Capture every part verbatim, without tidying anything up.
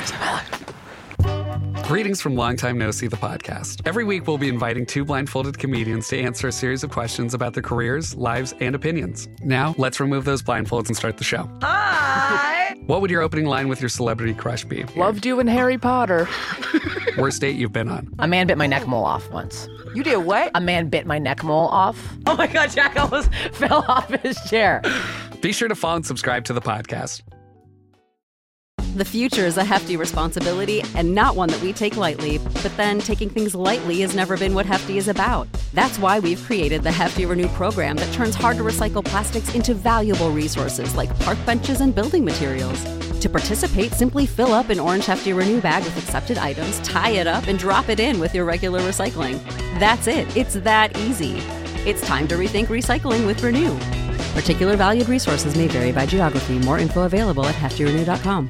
years of my life. Greetings from Long Time No See, the podcast. Every week, we'll be inviting two blindfolded comedians to answer a series of questions about their careers, lives, and opinions. Now, let's remove those blindfolds and start the show. Hi! What would your opening line with your celebrity crush be? Loved you in Harry Potter. Worst date you've been on? A man bit my neck mole off once. You did what? A man bit my neck mole off. Oh my God, Jack almost fell off his chair. Be sure to follow and subscribe to the podcast. The future is a hefty responsibility and not one that we take lightly. But then taking things lightly has never been what Hefty is about. That's why we've created the Hefty Renew program that turns hard-to-recycle plastics into valuable resources like park benches and building materials. To participate, simply fill up an orange Hefty Renew bag with accepted items, tie it up, and drop it in with your regular recycling. That's it. It's that easy. It's time to rethink recycling with Renew. Particular valued resources may vary by geography. More info available at hefty renew dot com.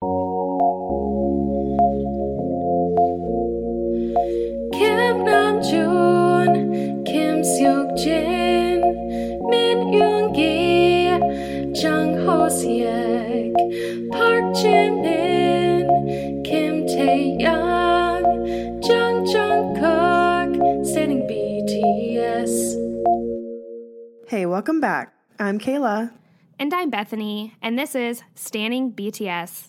Kim Namjoon, Kim Seok Jin, Min Yoon Gi, Jung Ho Sik, Park Jin Min, Kim Tae Young, Jung Jungkook, standing B T S. Hey, welcome back. I'm Kayla. And I'm Bethany, and this is Standing B T S.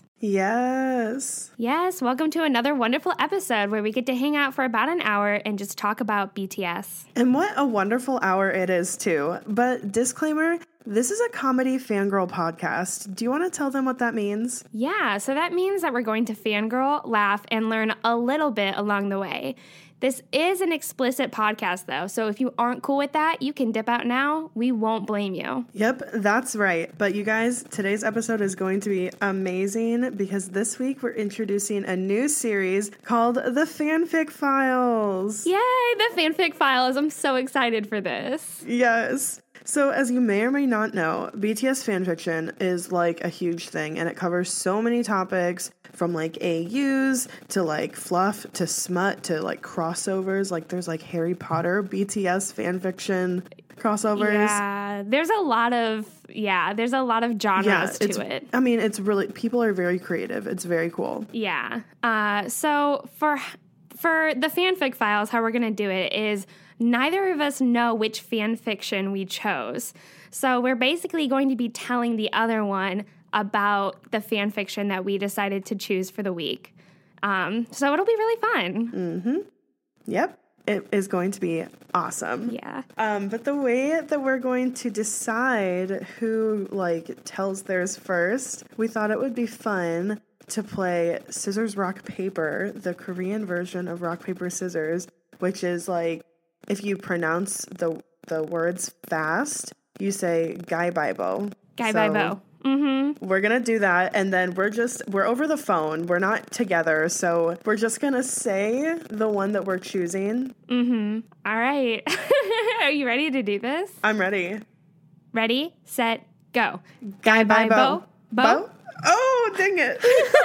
Yes. Yes, welcome to another wonderful episode where we get to hang out for about an hour and just talk about B T S. And what a wonderful hour it is, too. But disclaimer, this is a comedy fangirl podcast. Do you want to tell them what that means? Yeah, so that means that we're going to fangirl, laugh, and learn a little bit along the way. This is an explicit podcast, though, so if you aren't cool with that, you can dip out now. We won't blame you. Yep, that's right. But you guys, today's episode is going to be amazing because this week we're introducing a new series called The Fanfic Files. Yay, The Fanfic Files. I'm so excited for this. Yes. So as you may or may not know, B T S fanfiction is like a huge thing and it covers so many topics from like A Us to like fluff to smut to like crossovers. Like there's like Harry Potter B T S fanfiction crossovers. Yeah, there's a lot of, yeah, there's a lot of genres yeah, to it. I mean, it's really, people are very creative. It's very cool. Yeah. Uh, so for for the fanfic files, how we're going to do it is neither of us know which fan fiction we chose. So we're basically going to be telling the other one about the fan fiction that we decided to choose for the week. Um, so it'll be really fun. Mm-hmm. Yep. It is going to be awesome. Yeah. Um, but the way that we're going to decide who, like, tells theirs first, we thought it would be fun to play Scissors, Rock, Paper, the Korean version of Rock, Paper, Scissors, which is, like, if you pronounce the the words fast, you say Gai Bibo. Gai Bibo. Mm-hmm. We're going to do that, and then we're just, we're over the phone. We're not together, so we're just going to say the one that we're choosing. Mm-hmm. All right. Are you ready to do this? I'm ready. Ready, set, go. Gai Bibo. Bibo. Bo? Oh, dang it.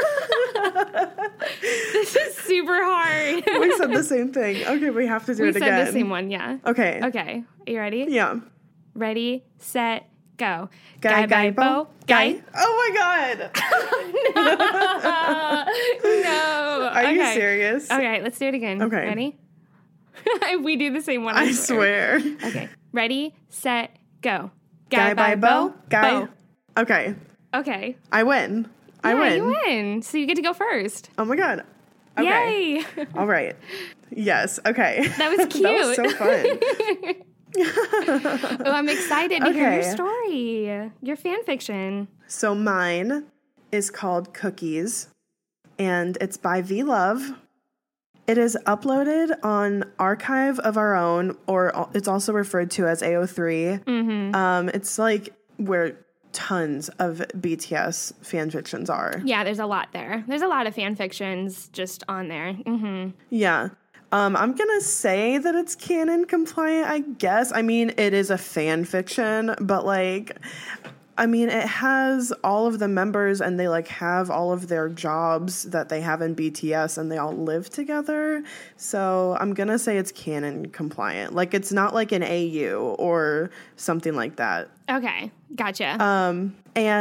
This is super hard. We said the same thing. Okay, we have to do we it again. We said the same one, yeah. Okay. Okay. Are you ready? Yeah. Ready, set, go. Gai, gai, bo, gai. gai. Oh my God. No. Are okay. you serious? Okay, let's do it again. Okay. Ready? We do the same one. I, I swear. swear. Okay. Ready, set, go. Gai, bai, bo, gai. bo. Okay. Okay. I win. I yeah, win. You win. So you get to go first. Oh my God. Okay. Yay. All right. Yes. Okay. That was cute. That was so fun. Oh, I'm excited to Okay. hear your story, your fan fiction. So mine is called Cookies, and it's by V Love. It is uploaded on Archive of Our Own, or it's also referred to as A O three. Mm-hmm. Um, it's like where tons of B T S fan fictions are. Yeah, there's a lot there. There's a lot of fan fictions just on there. Mm-hmm. Yeah. Um, I'm going to say that it's canon compliant, I guess. I mean, it is a fan fiction, but like, I mean, it has all of the members and they like have all of their jobs that they have in B T S and they all live together. So I'm going to say it's canon compliant. Like, it's not like an A U or something like that. Okay, gotcha. Um, and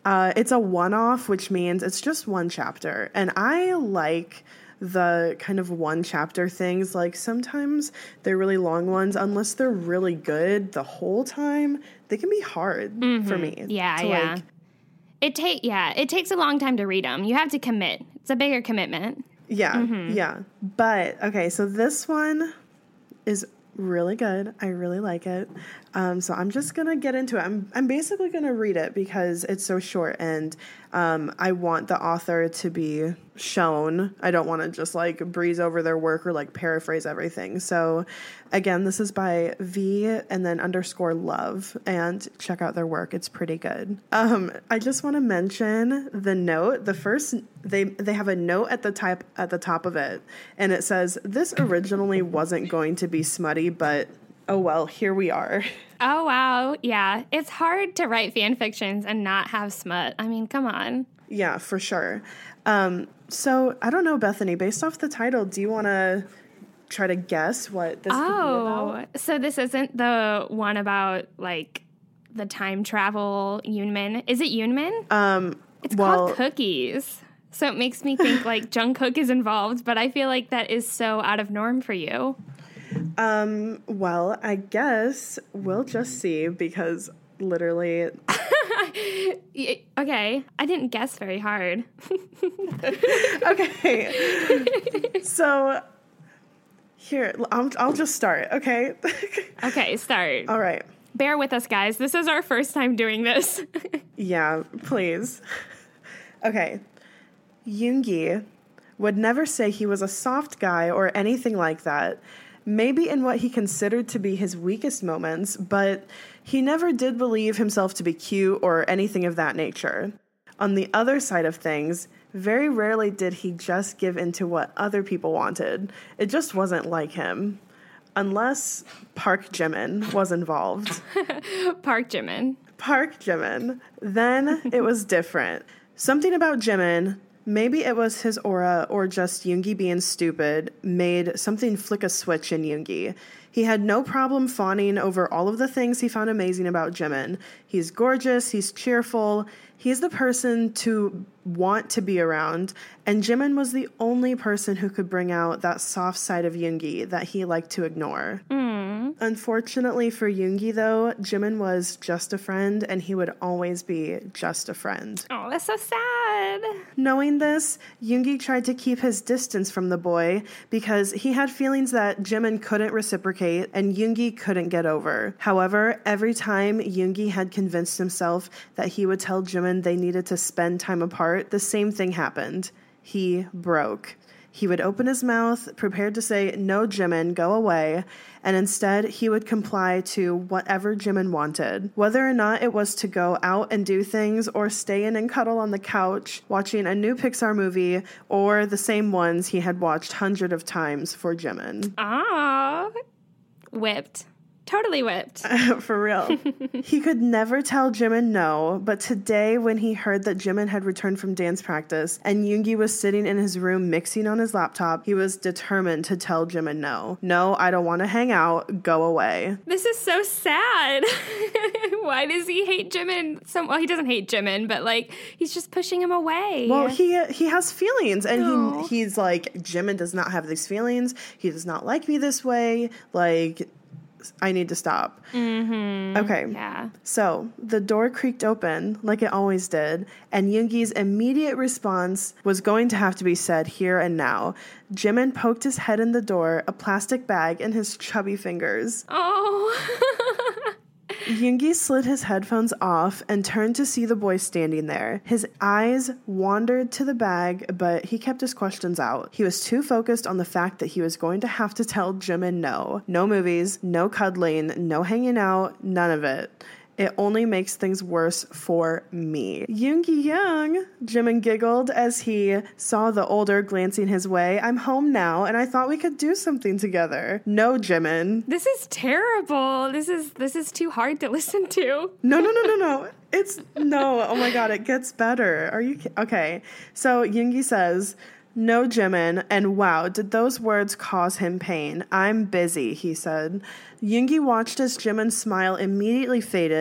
Uh, it's a one-off, which means it's just one chapter. And I like the kind of one chapter things. Like sometimes they're really long ones, unless they're really good the whole time, they can be hard mm-hmm. for me. Yeah, to yeah. Like, it take yeah, it takes a long time to read them. You have to commit. It's a bigger commitment. Yeah, mm-hmm. yeah. But okay, so this one is really good. I really like it. Um, so I'm just gonna get into it. I'm I'm basically gonna read it because it's so short, and um, I want the author to be shown. I don't want to just like breeze over their work or like paraphrase everything. So again, this is by V and then underscore love, and check out their work. It's pretty good. Um, I just want to mention the note. The first they they have a note at the type at the top of it, and it says, "This originally wasn't going to be smutty, but oh well, here we are." Oh, wow. Yeah. It's hard to write fan fictions and not have smut. I mean, come on. Yeah, for sure. Um, so I don't know, Bethany, based off the title, do you want to try to guess what this oh, could be about? So this isn't the one about like the time travel Yoonmin. Is it Yoonmin? Um, it's well, called Cookies. So it makes me think like Jungkook is involved, but I feel like that is so out of norm for you. Um, well, I guess we'll just see because literally. Okay. I didn't guess very hard. Okay. So here, I'll, I'll just start. Okay. Okay. Start. All right. Bear with us, guys. This is our first time doing this. Yeah, please. Okay. Yoongi would never say he was a soft guy or anything like that. Maybe in what he considered to be his weakest moments, but he never did believe himself to be cute or anything of that nature. On the other side of things, very rarely did he just give into what other people wanted. It just wasn't like him. Unless Park Jimin was involved. Park Jimin. Park Jimin. Then it was different. Something about Jimin, maybe it was his aura or just Yoongi being stupid, made something flick a switch in Yoongi. He had no problem fawning over all of the things he found amazing about Jimin. He's gorgeous, he's cheerful, he's the person to want to be around, and Jimin was the only person who could bring out that soft side of Yoongi that he liked to ignore. Mm. Unfortunately for Yoongi, though, Jimin was just a friend, and he would always be just a friend. Oh, that's so sad. Knowing this, Yoongi tried to keep his distance from the boy because he had feelings that Jimin couldn't reciprocate and Yoongi couldn't get over. However, every time Yoongi had convinced himself that he would tell Jimin they needed to spend time apart, the same thing happened. He broke. He would open his mouth, prepared to say, "No, Jimin, go away," and instead he would comply to whatever Jimin wanted. Whether or not it was to go out and do things or stay in and cuddle on the couch, watching a new Pixar movie, or the same ones he had watched hundreds of times for Jimin. Ah, whipped. Totally whipped. For real. He could never tell Jimin no, but today when he heard that Jimin had returned from dance practice and Yoongi was sitting in his room mixing on his laptop, he was determined to tell Jimin no. No, I don't want to hang out. Go away. This is so sad. Why does he hate Jimin? So, well, he doesn't hate Jimin, but like he's just pushing him away. Well, he he has feelings, and no. he he's like, Jimin does not have these feelings. He does not like me this way. Like, I need to stop. Mm-hmm. Okay. Yeah. So the door creaked open like it always did, and Yoongi's immediate response was going to have to be said here and now. Jimin poked his head in the door, a plastic bag in his chubby fingers. Oh. Yoongi slid his headphones off and turned to see the boy standing there. His eyes wandered to the bag, but he kept his questions out. He was too focused on the fact that he was going to have to tell Jimin no. No movies, no cuddling, no hanging out, none of it. It only makes things worse for me. Yoongi Young, Jimin giggled as he saw the older glancing his way. I'm home now, and I thought we could do something together. No, Jimin. This is terrible. This is this is too hard to listen to. No, no, no, no, no. It's no. Oh my God, it gets better. Are you ki- okay? So Yoongi says, "No, Jimin," and wow, did those words cause him pain. "I'm busy," he said. Yoongi watched as Jimin's smile immediately faded,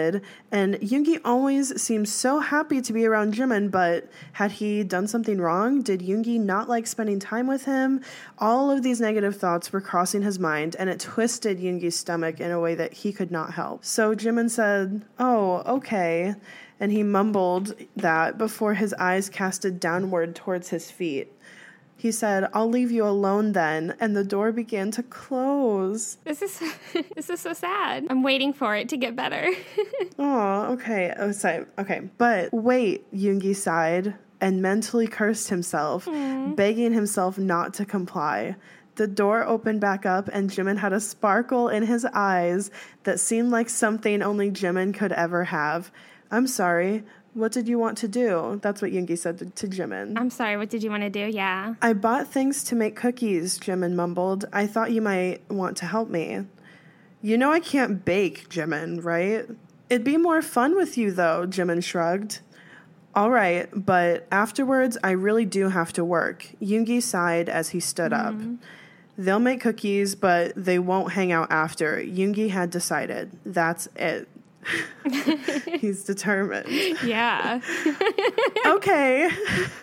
And Yoongi always seems so happy to be around Jimin, but had he done something wrong? Did Yoongi not like spending time with him? All of these negative thoughts were crossing his mind, and it twisted Yoongi's stomach in a way that he could not help. So Jimin said, "Oh, okay," and he mumbled that before his eyes casted downward towards his feet. He said, "I'll leave you alone then," and the door began to close. This is this is so sad. I'm waiting for it to get better. Oh, okay. Oh, sorry. Okay. But wait, Yoongi sighed and mentally cursed himself, mm. begging himself not to comply. The door opened back up, and Jimin had a sparkle in his eyes that seemed like something only Jimin could ever have. "I'm sorry. What did you want to do?" That's what Yoongi said to, to Jimin. I'm sorry, what did you want to do? Yeah. "I bought things to make cookies," Jimin mumbled. "I thought you might want to help me." "You know I can't bake, Jimin, right?" "It'd be more fun with you, though," Jimin shrugged. "All right, but afterwards I really do have to work." Yoongi sighed as he stood mm-hmm. up. "They'll make cookies, but they won't hang out after." Yoongi had decided. That's it. He's determined. Yeah. Okay.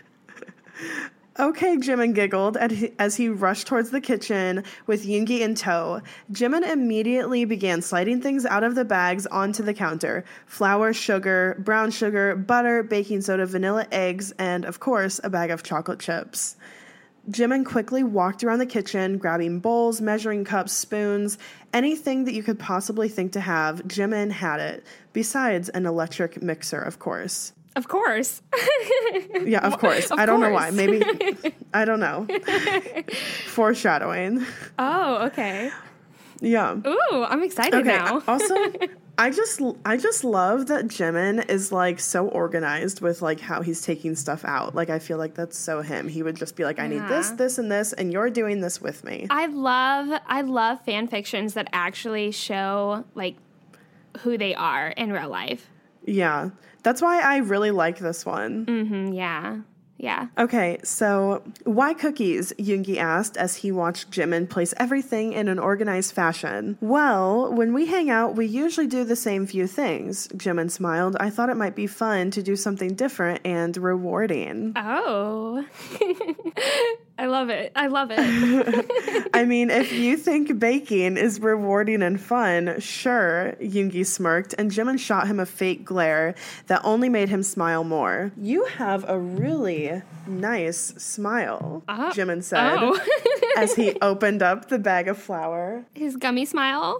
Okay, Jimin giggled as he rushed towards the kitchen with Yoongi in tow. Jimin immediately began sliding things out of the bags onto the counter. Flour, sugar, brown sugar, butter, baking soda, vanilla eggs, and, of course, a bag of chocolate chips. Jimin quickly walked around the kitchen, grabbing bowls, measuring cups, spoons, anything that you could possibly think to have. Jimin had it, besides an electric mixer, of course. Of course. Yeah, of course. Of I don't course. know why. Maybe, I don't know. Foreshadowing. Oh, okay. Yeah. Ooh, I'm excited Okay. now. Also, I just I just love that Jimin is like so organized with like how he's taking stuff out. Like I feel like that's so him. He would just be like, I need Yeah. this, this, and this, and you're doing this with me. I love I love fan fictions that actually show like who they are in real life. Yeah. That's why I really like this one. Mm-hmm, yeah. Yeah. Okay, so why cookies? Yoongi asked as he watched Jimin place everything in an organized fashion. Well, when we hang out, we usually do the same few things. Jimin smiled. I thought it might be fun to do something different and rewarding. Oh. I love it. I love it. I mean, if you think baking is rewarding and fun, sure, Yoongi smirked, and Jimin shot him a fake glare that only made him smile more. You have a really nice smile, uh, Jimin said oh. as he opened up the bag of flour. His gummy smile.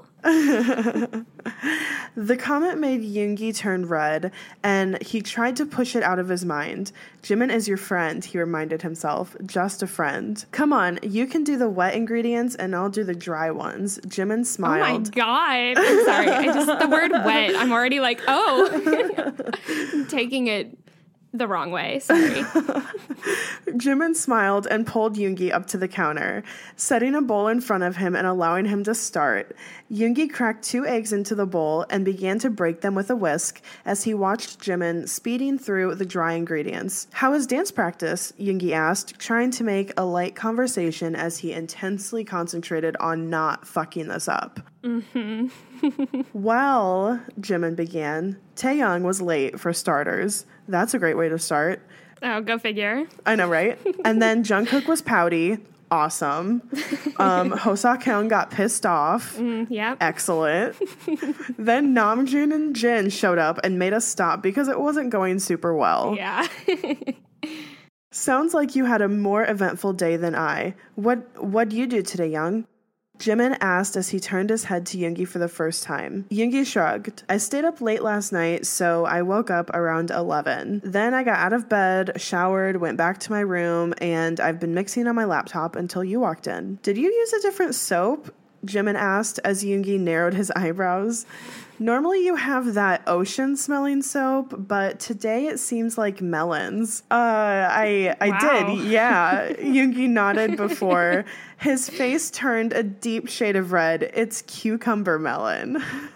The comment made Yoongi turn red, and he tried to push it out of his mind. Jimin is your friend, he reminded himself. Just a friend. Come on, you can do the wet ingredients, and I'll do the dry ones. Jimin smiled. Oh my god. I'm sorry. I just, the word wet, I'm already like, oh. I'm taking it the wrong way. Sorry. Jimin smiled and pulled Yoongi up to the counter, setting a bowl in front of him and allowing him to start. Yoongi cracked two eggs into the bowl and began to break them with a whisk as he watched Jimin speeding through the dry ingredients. How is dance practice? Yoongi asked, trying to make a light conversation as he intensely concentrated on not fucking this up. Mm-hmm. Well, Jimin began. Taeyong was late, for starters. That's a great way to start. Oh, go figure. I know, right? And then Jungkook was pouty. Awesome. Um, Hoseok Hyun got pissed off. Mm, yep. Excellent. Then Namjoon and Jin showed up and made us stop because it wasn't going super well. Yeah. Sounds like you had a more eventful day than I. What what'd you do today, Young? Jimin asked as he turned his head to Yoongi for the first time. Yoongi shrugged. I stayed up late last night, so I woke up around eleven. Then I got out of bed, showered, went back to my room, and I've been mixing on my laptop until you walked in. Did you use a different soap? Jimin asked as Yoongi narrowed his eyebrows. Normally you have that ocean-smelling soap, but today it seems like melons. Uh, I I Wow. did, yeah. Yoongi nodded before his face turned a deep shade of red. It's cucumber melon.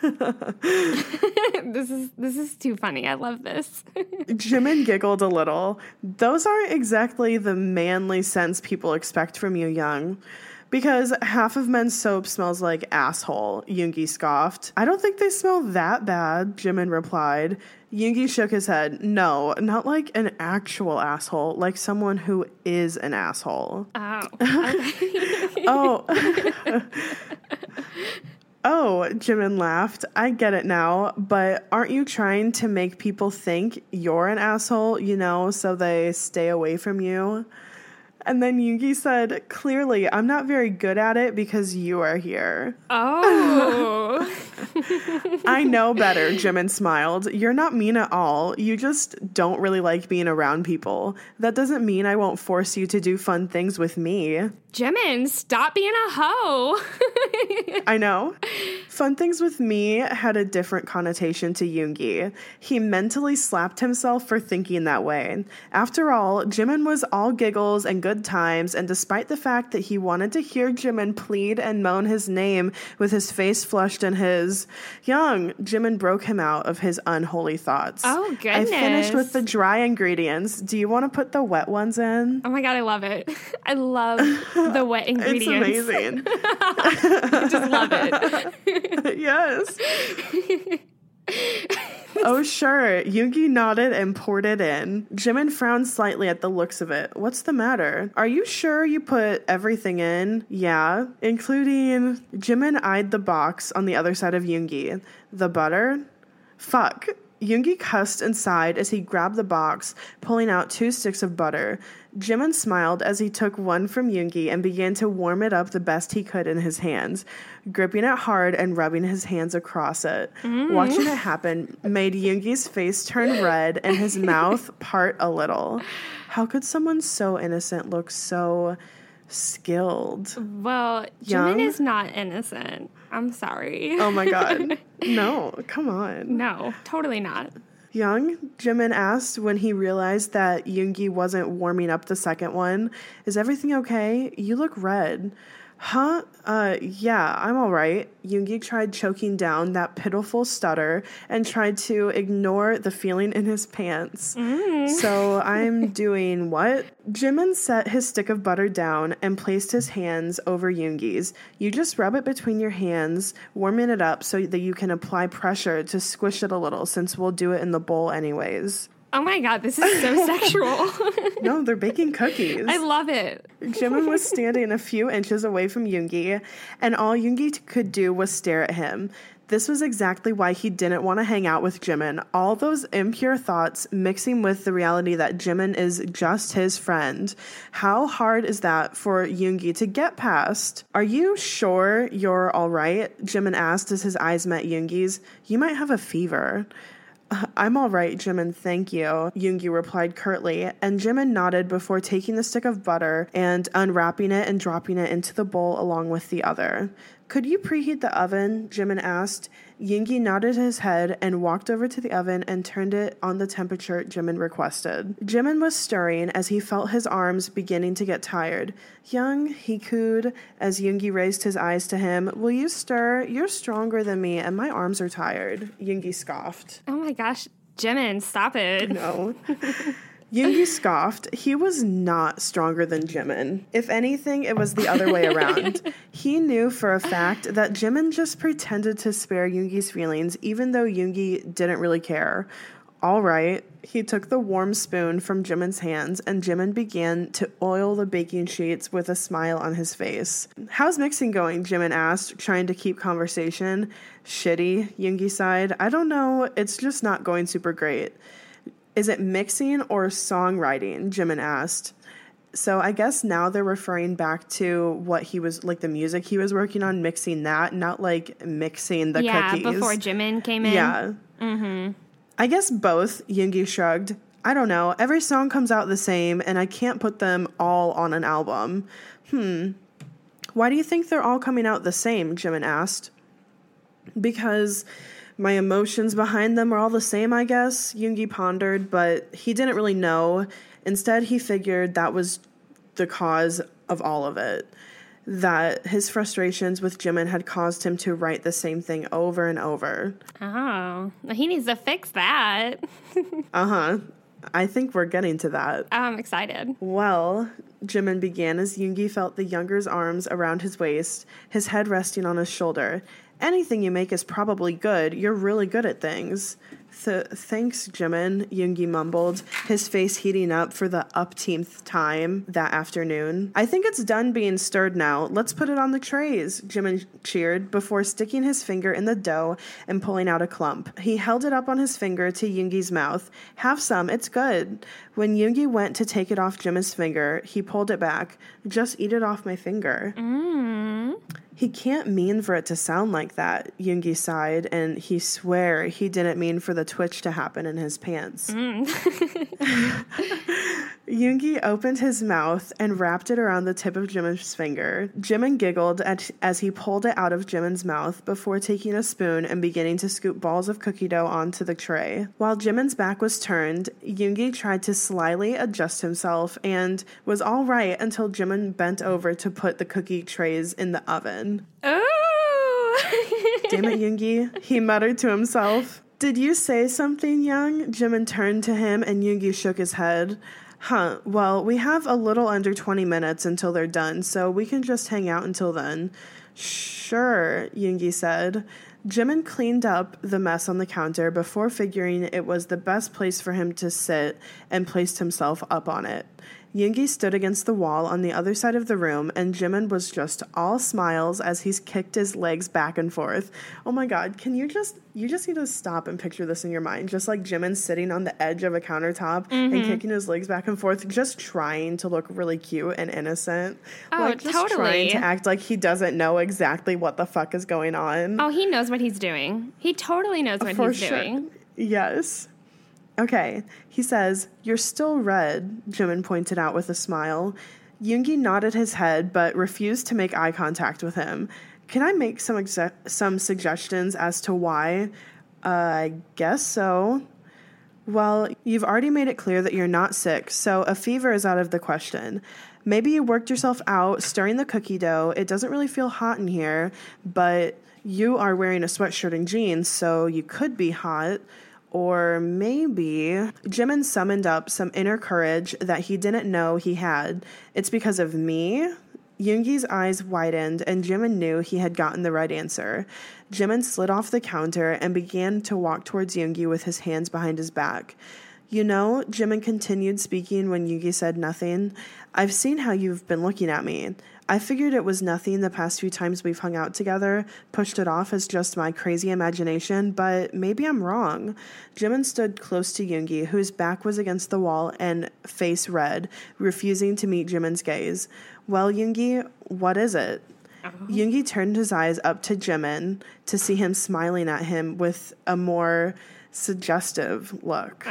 This is this is too funny. I love this. Jimin giggled a little. Those aren't exactly the manly scents people expect from you, Young. Because half of men's soap smells like asshole, Yoongi scoffed. I don't think they smell that bad, Jimin replied. Yoongi shook his head. No, not like an actual asshole, like someone who is an asshole. Oh. Okay. Oh. Oh, Jimin laughed. I get it now, but aren't you trying to make people think you're an asshole, you know, so they stay away from you? And then Yoongi said, clearly, I'm not very good at it because you are here. Oh. I know better, Jimin smiled. You're not mean at all. You just don't really like being around people. That doesn't mean I won't force you to do fun things with me. Jimin, stop being a hoe. I know. Fun things with me had a different connotation to Yoongi. He mentally slapped himself for thinking that way. After all, Jimin was all giggles and good times, and despite the fact that he wanted to hear Jimin plead and moan his name with his face flushed in his, Young, Jimin broke him out of his unholy thoughts. Oh, goodness. I finished with the dry ingredients. Do you want to put the wet ones in? Oh my God, I love it. I love the wet ingredients. It's amazing. I just love it. Yes. Oh, sure. Yoongi nodded and poured it in. Jimin frowned slightly at the looks of it. What's the matter? Are you sure you put everything in? Yeah, including... Jimin eyed the box on the other side of Yoongi. The butter? Fuck. Yoongi cussed and sighed as he grabbed the box, pulling out two sticks of butter. Jimin smiled as he took one from Yoongi and began to warm it up the best he could in his hands, gripping it hard and rubbing his hands across it. Mm. Watching it happen made Yoongi's face turn red and his mouth part a little. How could someone so innocent look so skilled? Well, Young? Jimin is not innocent. I'm sorry. Oh my God. No, come on. No, totally not. Young, Jimin asked when he realized that Yoongi wasn't warming up the second one. Is everything okay? You look red. Huh? Uh, yeah, I'm all right. Yoongi tried choking down that pitiful stutter and tried to ignore the feeling in his pants. Mm. So I'm doing what? Jimin set his stick of butter down and placed his hands over Yoongi's. You just rub it between your hands, warming it up so that you can apply pressure to squish it a little, since we'll do it in the bowl anyways. Oh my God, this is so sexual. No, they're baking cookies. I love it. Jimin was standing a few inches away from Yoongi, and all Yoongi t- could do was stare at him. This was exactly why he didn't want to hang out with Jimin. All those impure thoughts mixing with the reality that Jimin is just his friend. How hard is that for Yoongi to get past? Are you sure you're all right? Jimin asked as his eyes met Yoongi's. You might have a fever. I'm all right, Jimin, thank you, Yoongi replied curtly, and Jimin nodded before taking the stick of butter and unwrapping it and dropping it into the bowl along with the other. Could you preheat the oven? Jimin asked. Yoongi nodded his head and walked over to the oven and turned it on the temperature Jimin requested. Jimin was stirring as he felt his arms beginning to get tired. Young, he cooed as Yoongi raised his eyes to him. Will you stir? You're stronger than me and my arms are tired. Yoongi scoffed. Oh my gosh, Jimin, stop it. No. Yoongi scoffed. He was not stronger than Jimin. If anything, it was the other way around. He knew for a fact that Jimin just pretended to spare Yoongi's feelings, even though Yoongi didn't really care. All right. He took the warm spoon from Jimin's hands, and Jimin began to oil the baking sheets with a smile on his face. How's mixing going? Jimin asked, trying to keep conversation. Shitty, Yoongi sighed. I don't know. It's just not going super great. Is it mixing or songwriting? Jimin asked. So I guess now they're referring back to what he was, like the music he was working on, mixing that, not like mixing the yeah, cookies. Yeah, before Jimin came in. Yeah. Mm-hmm. I guess both, Yoongi shrugged. I don't know. Every song comes out the same, and I can't put them all on an album. Hmm. Why do you think they're all coming out the same? Jimin asked. Because my emotions behind them are all the same, I guess, Yoongi pondered, but he didn't really know. Instead, he figured that was the cause of all of it, that his frustrations with Jimin had caused him to write the same thing over and over. Oh, he needs to fix that. Uh-huh. I think we're getting to that. I'm excited. Well, Jimin began as Yoongi felt the younger's arms around his waist, his head resting on his shoulder. Anything you make is probably good. You're really good at things. Th- thanks, Jimin, Yoongi mumbled, his face heating up for the upteenth time that afternoon. I think it's done being stirred now. Let's put it on the trays, Jimin cheered before sticking his finger in the dough and pulling out a clump. He held it up on his finger to Yoongi's mouth. Have some, it's good. When Yoongi went to take it off Jimin's finger, he pulled it back. Just eat it off my finger. Mm. He can't mean for it to sound like that, Yoongi sighed, and he swore he didn't mean for the twitch to happen in his pants. Mm. Yoongi opened his mouth and wrapped it around the tip of Jimin's finger. Jimin giggled at, as he pulled it out of Jimin's mouth before taking a spoon and beginning to scoop balls of cookie dough onto the tray. While Jimin's back was turned, Yoongi tried to slyly adjust himself and was all right until Jimin bent over to put the cookie trays in the oven. Oh! Damn it, Yoongi, he muttered to himself. Did you say something, Young? Jimin turned to him and Yoongi shook his head. Huh, well, we have a little under twenty minutes until they're done, so we can just hang out until then. Sure, Yoongi said. Jimin cleaned up the mess on the counter before figuring it was the best place for him to sit and placed himself up on it. Yoongi stood against the wall on the other side of the room, and Jimin was just all smiles as he kicked his legs back and forth. Oh my god, can you just, you just need to stop and picture this in your mind. Just like Jimin sitting on the edge of a countertop mm-hmm. and kicking his legs back and forth, just trying to look really cute and innocent. Oh, like, just totally. trying to act like he doesn't know exactly what the fuck is going on. Oh, he knows what he's doing. He totally knows what For he's sure. doing. Yes. Okay, he says, "You're still red," Jimin pointed out with a smile. Yoongi nodded his head, but refused to make eye contact with him. Can I make some exe- some suggestions as to why? Uh, I guess so. Well, you've already made it clear that you're not sick, so a fever is out of the question. Maybe you worked yourself out stirring the cookie dough. It doesn't really feel hot in here, but you are wearing a sweatshirt and jeans, so you could be hot. Or maybe Jimin summoned up some inner courage that he didn't know he had. It's because of me? Yoongi's eyes widened, and Jimin knew he had gotten the right answer. Jimin slid off the counter and began to walk towards Yoongi with his hands behind his back. You know, Jimin continued speaking when Yoongi said nothing. I've seen how you've been looking at me. I figured it was nothing the past few times we've hung out together, pushed it off as just my crazy imagination, but maybe I'm wrong. Jimin stood close to Yoongi, whose back was against the wall and face red, refusing to meet Jimin's gaze. Well, Yoongi, what is it? Uh-huh. Yoongi turned his eyes up to Jimin to see him smiling at him with a more suggestive look.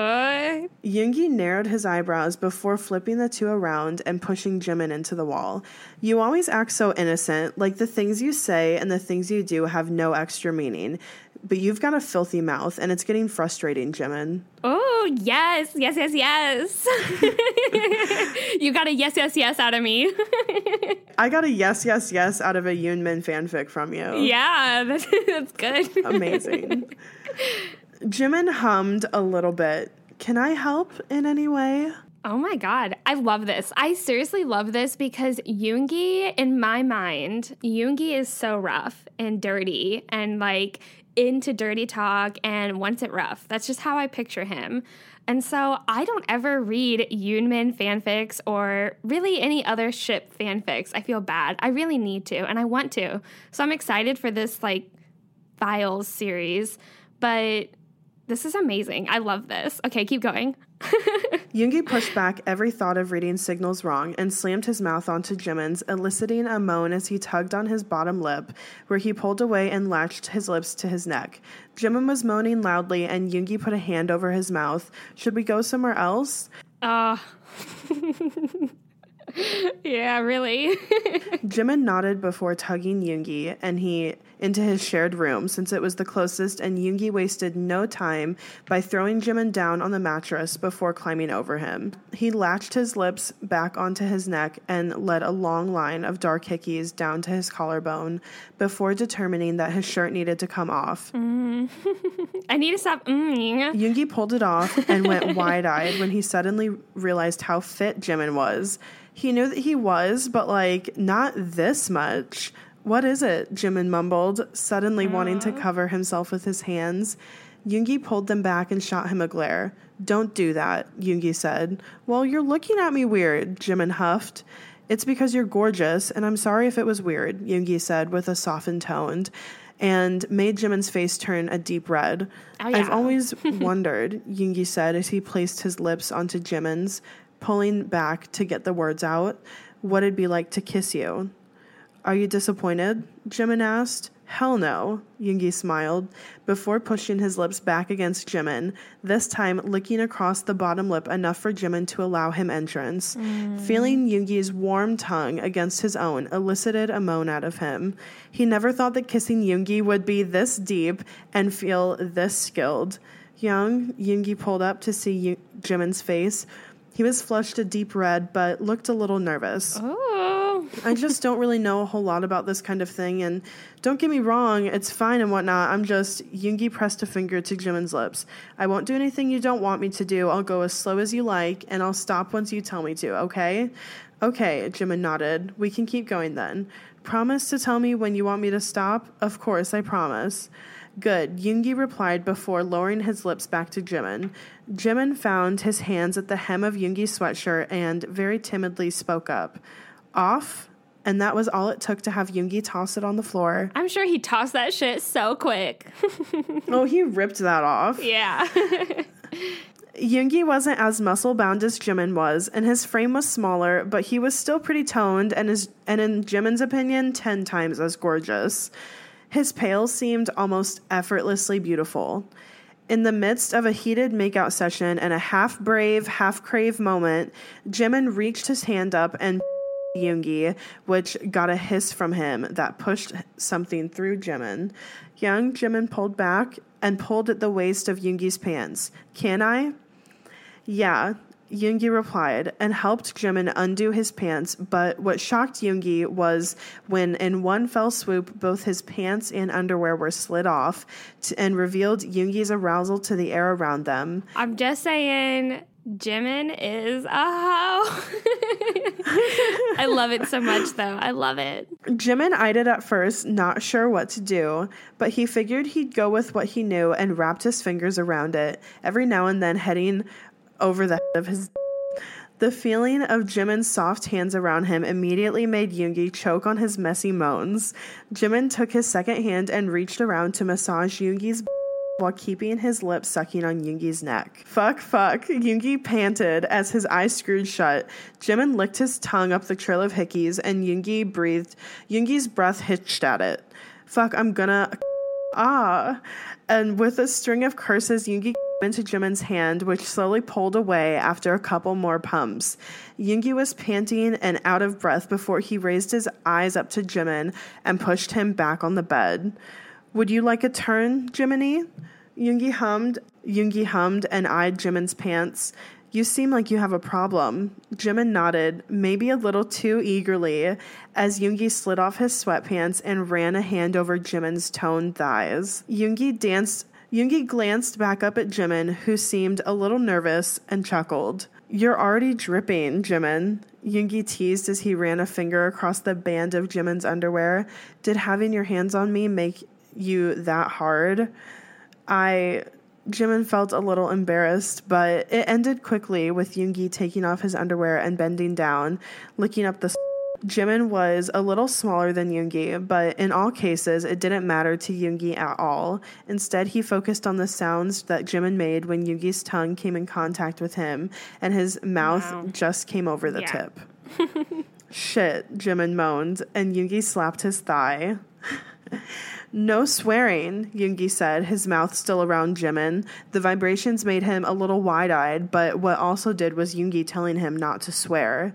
Oh. Yoongi narrowed his eyebrows before flipping the two around and pushing Jimin into the wall. You always act so innocent, like the things you say and the things you do have no extra meaning. But you've got a filthy mouth, and it's getting frustrating, Jimin. Oh, yes, yes, yes, yes. You got a yes, yes, yes out of me. I got a yes, yes, yes out of a Yoonmin fanfic from you. Yeah, that's, that's good. Amazing. Jimin hummed a little bit. Can I help in any way? Oh my God, I love this. I seriously love this because Yoongi, in my mind, Yoongi is so rough and dirty and like into dirty talk and wants it rough. That's just how I picture him. And so I don't ever read Yoonmin fanfics or really any other ship fanfics. I feel bad. I really need to, and I want to. So I'm excited for this like Files series, but this is amazing. I love this. Okay, keep going. Yoongi pushed back every thought of reading signals wrong and slammed his mouth onto Jimin's, eliciting a moan as he tugged on his bottom lip, where he pulled away and latched his lips to his neck. Jimin was moaning loudly, and Yoongi put a hand over his mouth. Should we go somewhere else? Uh, Yeah, really. Jimin nodded before tugging Yoongi and he into his shared room since it was the closest, and Yoongi wasted no time by throwing Jimin down on the mattress before climbing over him. He latched his lips back onto his neck and led a long line of dark hickeys down to his collarbone before determining that his shirt needed to come off. Mm. I need to stop. Mm. Yoongi pulled it off and went wide-eyed when he suddenly realized how fit Jimin was. He knew that he was, but, like, not this much. What is it? Jimin mumbled, suddenly uh. wanting to cover himself with his hands. Yoongi pulled them back and shot him a glare. Don't do that, Yoongi said. Well, you're looking at me weird, Jimin huffed. It's because you're gorgeous, and I'm sorry if it was weird, Yoongi said with a softened tone, and made Jimin's face turn a deep red. Oh, yeah. I've always wondered, Yoongi said as he placed his lips onto Jimin's, pulling back to get the words out, what it'd be like to kiss you. Are you disappointed? Jimin asked. Hell no, Yoongi smiled, before pushing his lips back against Jimin, this time licking across the bottom lip enough for Jimin to allow him entrance. Mm. Feeling Yoongi's warm tongue against his own elicited a moan out of him. He never thought that kissing Yoongi would be this deep and feel this skilled. Young, Yoongi pulled up to see y- Jimin's face. He was flushed a deep red, but looked a little nervous. Oh. I just don't really know a whole lot about this kind of thing, and don't get me wrong, it's fine and whatnot. I'm just... Yoongi pressed a finger to Jimin's lips. I won't do anything you don't want me to do. I'll go as slow as you like, and I'll stop once you tell me to, okay? Okay, Jimin nodded. We can keep going then. Promise to tell me when you want me to stop? Of course, I promise. Good, Yoongi replied before lowering his lips back to Jimin. Jimin found his hands at the hem of Yoongi's sweatshirt and very timidly spoke up. Off? And that was all it took to have Yoongi toss it on the floor. I'm sure he tossed that shit so quick. Oh, he ripped that off. Yeah. Yoongi wasn't as muscle-bound as Jimin was, and his frame was smaller, but he was still pretty toned and, is, and in Jimin's opinion, ten times as gorgeous. His pale seemed almost effortlessly beautiful. In the midst of a heated makeout session and a half-brave, half-crave moment, Jimin reached his hand up and Yoongi, which got a hiss from him that pushed something through Jimin. Young Jimin pulled back and pulled at the waist of Yoongi's pants. Can I? Yeah, Yoongi replied, and helped Jimin undo his pants, but what shocked Yoongi was when in one fell swoop both his pants and underwear were slid off t- and revealed Yoongi's arousal to the air around them. I'm just saying, Jimin is a hoe. I love it so much, though. I love it. Jimin eyed it at first, not sure what to do, but he figured he'd go with what he knew and wrapped his fingers around it, every now and then heading over the head of his... The feeling of Jimin's soft hands around him immediately made Yoongi choke on his messy moans. Jimin took his second hand and reached around to massage Yoongi's while keeping his lips sucking on Yoongi's neck. Fuck, fuck, Yoongi panted as his eyes screwed shut. Jimin licked his tongue up the trail of hickeys, and Yoongi breathed. Yoongi's breath hitched at it. Fuck, I'm gonna... Ah. And with a string of curses, Yoongi into Jimin's hand, which slowly pulled away after a couple more pumps. Yoongi was panting and out of breath before he raised his eyes up to Jimin and pushed him back on the bed. Would you like a turn, Jiminy? Yoongi hummed. Yoongi hummed and eyed Jimin's pants. You seem like you have a problem. Jimin nodded, maybe a little too eagerly, as Yoongi slid off his sweatpants and ran a hand over Jimin's toned thighs. Yoongi danced Yoongi glanced back up at Jimin, who seemed a little nervous, and chuckled. You're already dripping, Jimin. Yoongi teased as he ran a finger across the band of Jimin's underwear. Did having your hands on me make you that hard? I... Jimin felt a little embarrassed, but it ended quickly with Yoongi taking off his underwear and bending down, licking up the... Jimin was a little smaller than Yoongi, but in all cases, it didn't matter to Yoongi at all. Instead, he focused on the sounds that Jimin made when Yoongi's tongue came in contact with him, and his mouth wow. just came over the yeah. tip. Shit, Jimin moaned, and Yoongi slapped his thigh. No swearing, Yoongi said, his mouth still around Jimin. The vibrations made him a little wide-eyed, but what also did was Yoongi telling him not to swear.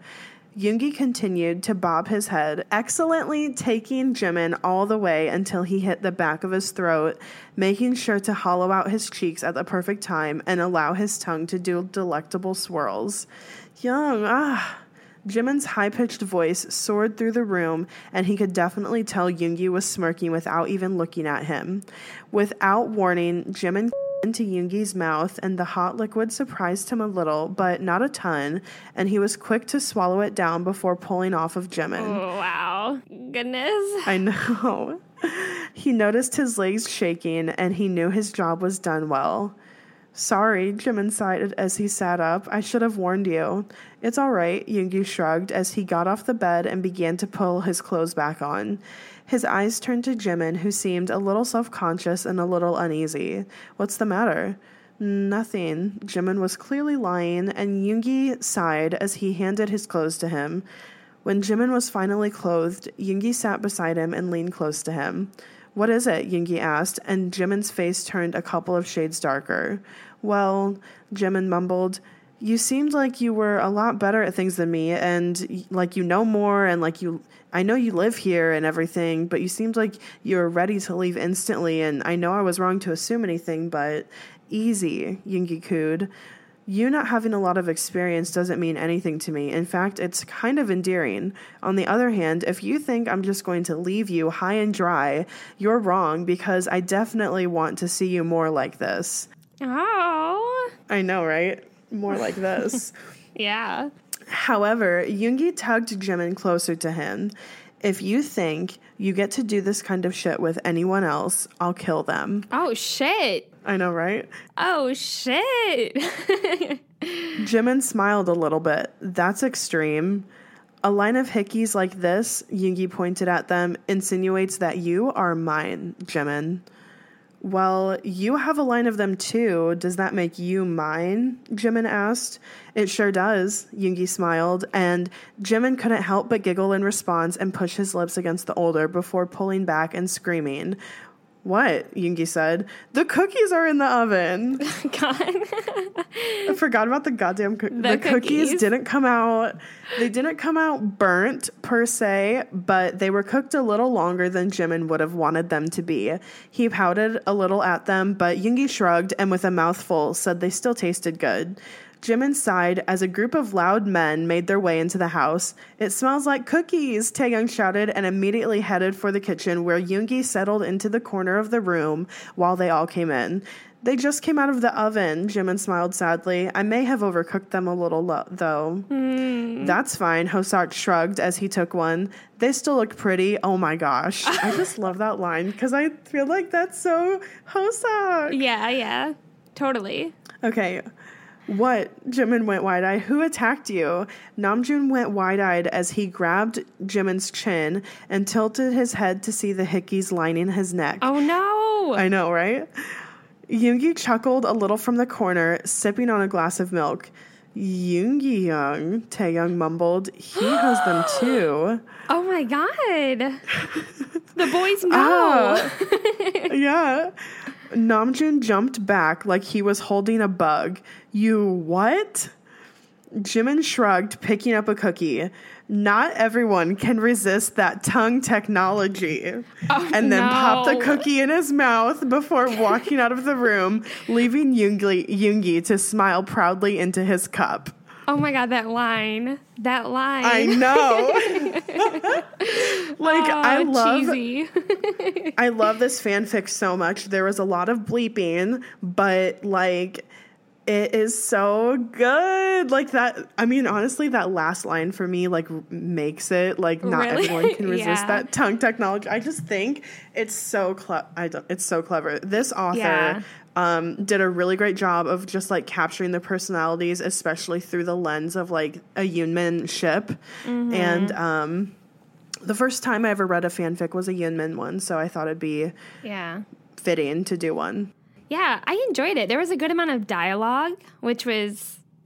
Yoongi continued to bob his head, excellently taking Jimin all the way until he hit the back of his throat, making sure to hollow out his cheeks at the perfect time and allow his tongue to do delectable swirls. Young, ah... Jimin's high-pitched voice soared through the room, and he could definitely tell Yoongi was smirking without even looking at him. Without warning, Jimin into Yoongi's mouth, and the hot liquid surprised him a little, but not a ton, and he was quick to swallow it down before pulling off of Jimin. Oh, wow. Goodness. I know. He noticed his legs shaking, and he knew his job was done well. Sorry, Jimin sighed as he sat up. I should have warned you. It's all right, Yoongi shrugged as he got off the bed and began to pull his clothes back on. His eyes turned to Jimin, who seemed a little self-conscious and a little uneasy. What's the matter? Nothing. Jimin was clearly lying, and Yoongi sighed as he handed his clothes to him. When Jimin was finally clothed, Yoongi sat beside him and leaned close to him. What is it? Yoongi asked, and Jimin's face turned a couple of shades darker. Well, Jimin mumbled, you seemed like you were a lot better at things than me, and like you know more, and like you, I know you live here and everything, but you seemed like you were ready to leave instantly, and I know I was wrong to assume anything, but easy, Yoongi cooed. You not having a lot of experience doesn't mean anything to me. In fact, it's kind of endearing. On the other hand, if you think I'm just going to leave you high and dry, you're wrong, because I definitely want to see you more like this. Oh. I know, right? More like this. Yeah. However, Yoongi tugged Jimin closer to him. If you think you get to do this kind of shit with anyone else, I'll kill them. Oh, shit. I know, right? Oh, shit. Jimin smiled a little bit. That's extreme. A line of hickeys like this, Yoongi pointed at them, insinuates that you are mine, Jimin. Well, you have a line of them too. Does that make you mine? Jimin asked. It sure does, Yoongi smiled, and Jimin couldn't help but giggle in response and push his lips against the older before pulling back and screaming. What? Yoongi said. The cookies are in the oven. God. I forgot about the goddamn co- the, the cookies. cookies didn't come out. They didn't come out burnt per se, but they were cooked a little longer than Jimin would have wanted them to be. He pouted a little at them, but Yoongi shrugged and with a mouthful said they still tasted good. Jimin sighed as a group of loud men made their way into the house. It smells like cookies, Taeyoung shouted and immediately headed for the kitchen where Yoongi settled into the corner of the room while they all came in. They just came out of the oven, Jimin smiled sadly. I may have overcooked them a little, lo- though. Mm. That's fine, Hosok shrugged as he took one. They still look pretty. Oh my gosh. I just love that line because I feel like that's so Hosok. Yeah, yeah. Totally. Okay. What? Jimin went wide-eyed. Who attacked you? Namjoon went wide-eyed as he grabbed Jimin's chin and tilted his head to see the hickeys lining his neck. Oh, no. I know, right? Yoongi chuckled a little from the corner, sipping on a glass of milk. Yoongi Young, Taeyoung mumbled. He has them too. Oh, my God. The boys know. Ah, yeah. Namjoon jumped back like he was holding a bug. You what? Jimin shrugged, picking up a cookie. Not everyone can resist that tongue technology. Oh, and then no. popped a cookie in his mouth before walking out of the room, leaving Yoongi, Yoongi to smile proudly into his cup. Oh my God, that line. That line. I know. Like, oh, I love cheesy. I love this fanfic so much. There was a lot of bleeping, but like it is so good. Like that, I mean, honestly, that last line for me like makes it like not Really? everyone can resist Yeah. that tongue technology. I just think it's so cle- I don't, it's so clever. This author Yeah. um, did a really great job of just like capturing the personalities, especially through the lens of like a Yoonmin ship. Mm-hmm. And um, the first time I ever read a fanfic was a Yoonmin one, so I thought it'd be Yeah. fitting to do one. Yeah, I enjoyed it. There was a good amount of dialogue, which was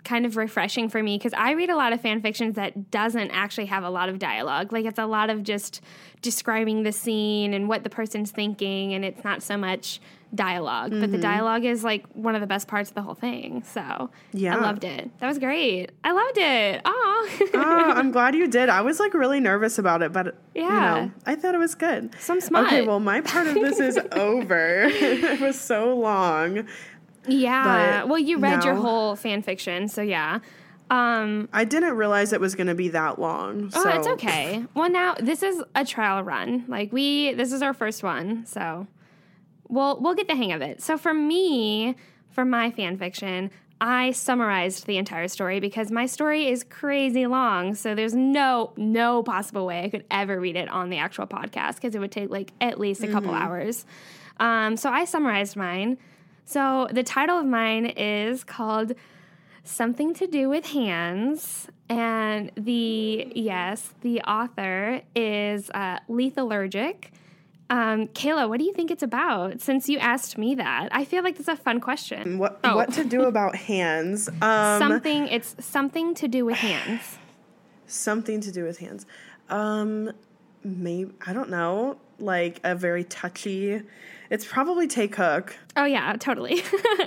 kind of refreshing for me because I read a lot of fan fictions that doesn't actually have a lot of dialogue. Like, it's a lot of just describing the scene and what the person's thinking, and it's not so much dialogue. Mm-hmm. But the dialogue is, like, one of the best parts of the whole thing. So yeah. I loved it. That was great. I loved it. Aw. Oh, I'm glad you did. I was, like, really nervous about it, but, yeah. you know, I thought it was good. So I'm smart. Okay, well, my part of this is over. It was so long. Yeah. But well, you read now, your whole fan fiction, so yeah. Um, I didn't realize it was going to be that long. oh, so. it's okay. Well, now this is a trial run. Like we, this is our first one, so we'll we'll get the hang of it. So for me, for my fan fiction, I summarized the entire story because my story is crazy long. So there's no no possible way I could ever read it on the actual podcast because it would take like at least a couple mm-hmm. hours. Um, so I summarized mine. So the title of mine is called Something to Do with Hands, and the, yes, the author is uh, Lethalurgic. Um, Kayla, what do you think it's about? Since you asked me that, I feel like that's a fun question. What oh. what to do about hands? Um, something, it's something to do with hands. Something to do with hands. Um, maybe, I don't know, like a very touchy... It's probably Tay Cook. Oh, yeah, totally.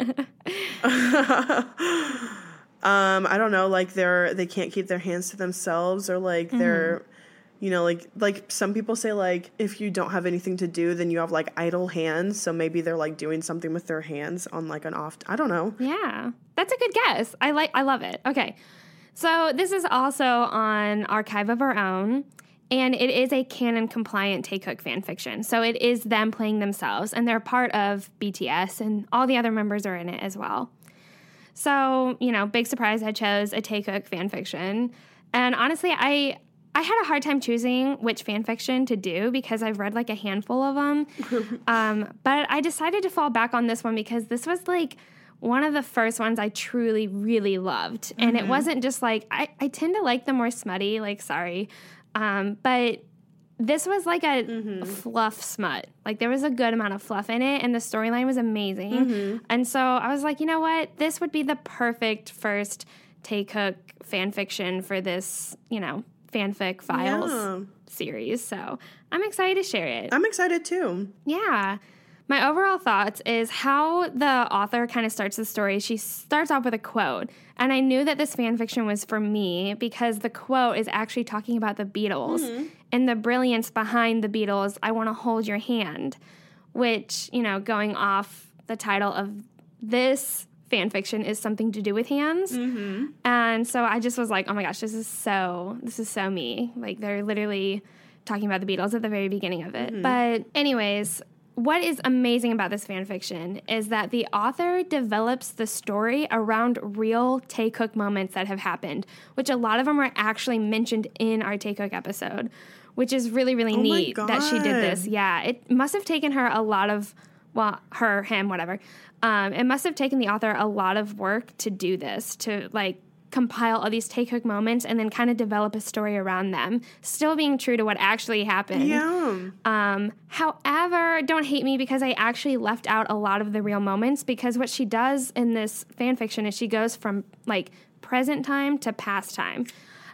um, I don't know, like they're, they can't keep their hands to themselves or like mm-hmm. they're, you know, like, like some people say like, if you don't have anything to do, then you have like idle hands. So maybe they're like doing something with their hands on like an off, I don't know. Yeah, that's a good guess. I like, I love it. Okay. So this is also on Archive of Our Own. And it is a canon-compliant Tay Cook fan fiction. So it is them playing themselves, and they're part of B T S, and all the other members are in it as well. So, you know, big surprise, I chose a Tay Cook fan fiction. And honestly, I I had a hard time choosing which fan fiction to do because I've read like a handful of them. um, but I decided to fall back on this one because this was like one of the first ones I truly, really loved. And mm-hmm. it wasn't just like, I, I tend to like the more smutty, like, sorry. Um, but this was like a mm-hmm. fluff smut. Like there was a good amount of fluff in it and the storyline was amazing. Mm-hmm. And so I was like, you know what? This would be the perfect first Tay Cook fan fiction for this, you know, fanfic files yeah. series. So I'm excited to share it. I'm excited too. Yeah. My overall thoughts is how the author kind of starts the story. She starts off with a quote. And I knew that this fan fiction was for me because the quote is actually talking about the Beatles mm-hmm. and the brilliance behind the Beatles, I Want to Hold Your Hand, which, you know, going off the title of this fan fiction is something to do with hands. Mm-hmm. And so I just was like, oh my gosh, this is so, this is so me. Like they're literally talking about the Beatles at the very beginning of it. Mm-hmm. But anyways, what is amazing about this fan fiction is that the author develops the story around real Tay Cook moments that have happened, which a lot of them are actually mentioned in our Tay Cook episode, which is really, really oh neat that she did this. Yeah, it must have taken her a lot of, well, her, him, whatever. Um, it must have taken the author a lot of work to do this, to like compile all these Tay Cook moments and then kind of develop a story around them, still being true to what actually happened. Yeah. Um, however, don't hate me because I actually left out a lot of the real moments because what she does in this fan fiction is she goes from like present time to past time.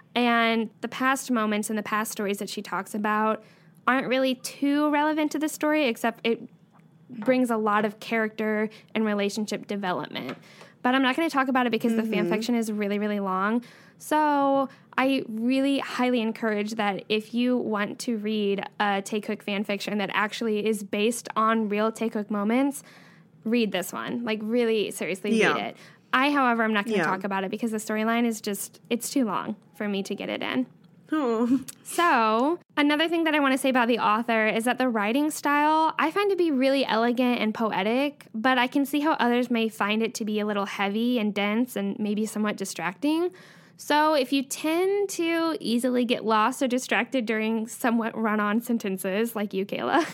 And the past moments and the past stories that she talks about aren't really too relevant to the story, except it brings a lot of character and relationship development. But I'm not going to talk about it because mm-hmm. the fan fiction is really, really long. So I really highly encourage that if you want to read a Tay Cook fan fiction that actually is based on real Tay Cook moments, read this one. Like, really, seriously, yeah. read it. I, however, I'm not going to yeah. talk about it because the storyline is just, it's too long for me to get it in. Oh. So, another thing that I want to say about the author is that the writing style I find to be really elegant and poetic, but I can see how others may find it to be a little heavy and dense and maybe somewhat distracting. So, if you tend to easily get lost or distracted during somewhat run-on sentences, like you, Kayla,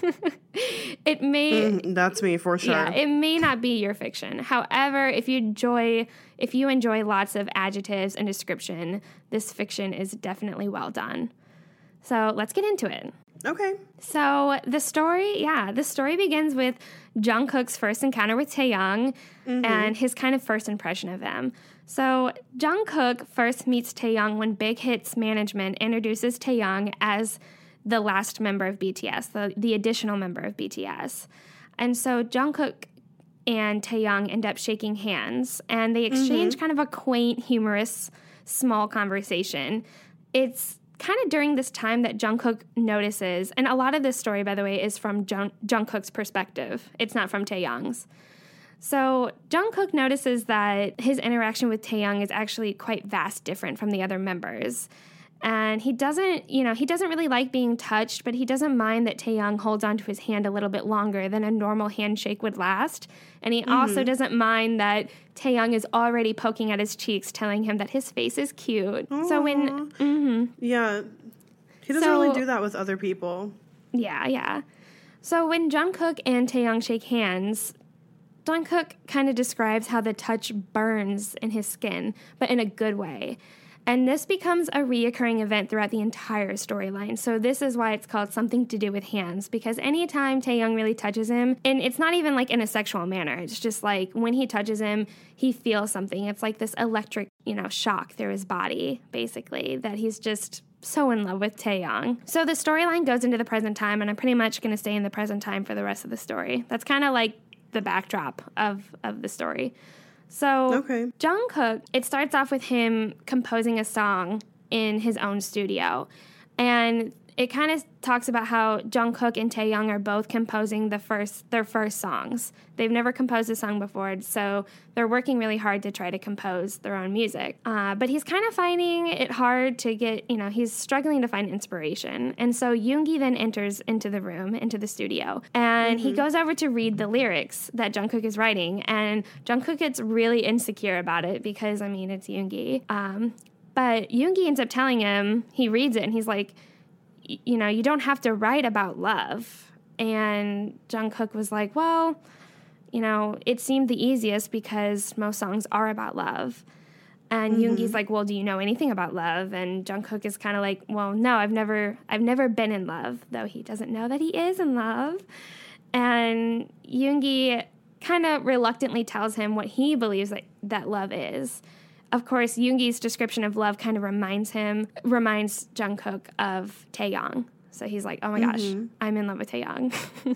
it may... Mm, that's me, for sure. Yeah, it may not be your fiction. However, if you enjoy... If you enjoy lots of adjectives and description, this fiction is definitely well done. So let's get into it. Okay. So the story, yeah, the story begins with Jungkook's first encounter with Taehyung mm-hmm. and his kind of first impression of him. So Jungkook first meets Taehyung when Big Hit's management introduces Taehyung as the last member of B T S, the, the additional member of B T S. And so Jungkook and Taehyung end up shaking hands, and they exchange mm-hmm. kind of a quaint, humorous, small conversation. It's kind of during this time that Jungkook notices, and a lot of this story, by the way, is from Jung, Jungkook's perspective. It's not from Taehyung's. So Jungkook notices that his interaction with Taehyung is actually quite vast different from the other members. And he doesn't, you know, he doesn't really like being touched, but he doesn't mind that Taehyung holds onto his hand a little bit longer than a normal handshake would last. And he mm-hmm. also doesn't mind that Taehyung is already poking at his cheeks, telling him that his face is cute. Aww. So when... Mm-hmm. Yeah. He doesn't so, really do that with other people. Yeah, yeah. So when Jungkook and Taehyung shake hands, Jungkook kind of describes how the touch burns in his skin, but in a good way. And this becomes a reoccurring event throughout the entire storyline. So this is why it's called Something to Do with Hands, because anytime Taehyung really touches him, and it's not even like in a sexual manner, it's just like when he touches him, he feels something. It's like this electric, you know, shock through his body, basically, that he's just so in love with Taehyung. So the storyline goes into the present time, and I'm pretty much going to stay in the present time for the rest of the story. That's kind of like the backdrop of, of the story. So okay. Jungkook, it starts off with him composing a song in his own studio. And it kind of talks about how Jungkook and Taehyung are both composing the first their first songs. They've never composed a song before, so they're working really hard to try to compose their own music. Uh, but he's kind of finding it hard to get, you know, he's struggling to find inspiration. And so Yoongi then enters into the room, into the studio, and mm-hmm. he goes over to read the lyrics that Jungkook is writing. And Jungkook gets really insecure about it because, I mean, it's Yoongi. Um, but Yoongi ends up telling him, he reads it, and he's like, you know, you don't have to write about love. And Jungkook was like, well, you know, it seemed the easiest because most songs are about love. And mm-hmm. Yoongi's like, well, do you know anything about love? And Jungkook is kind of like, well, no, I've never, I've never been in love, though he doesn't know that he is in love. And Yoongi kind of reluctantly tells him what he believes that, that love is. Of course, Yoongi's description of love kind of reminds him, reminds Jungkook of Taehyung. So he's like, oh my gosh, mm-hmm. I'm in love with Taehyung.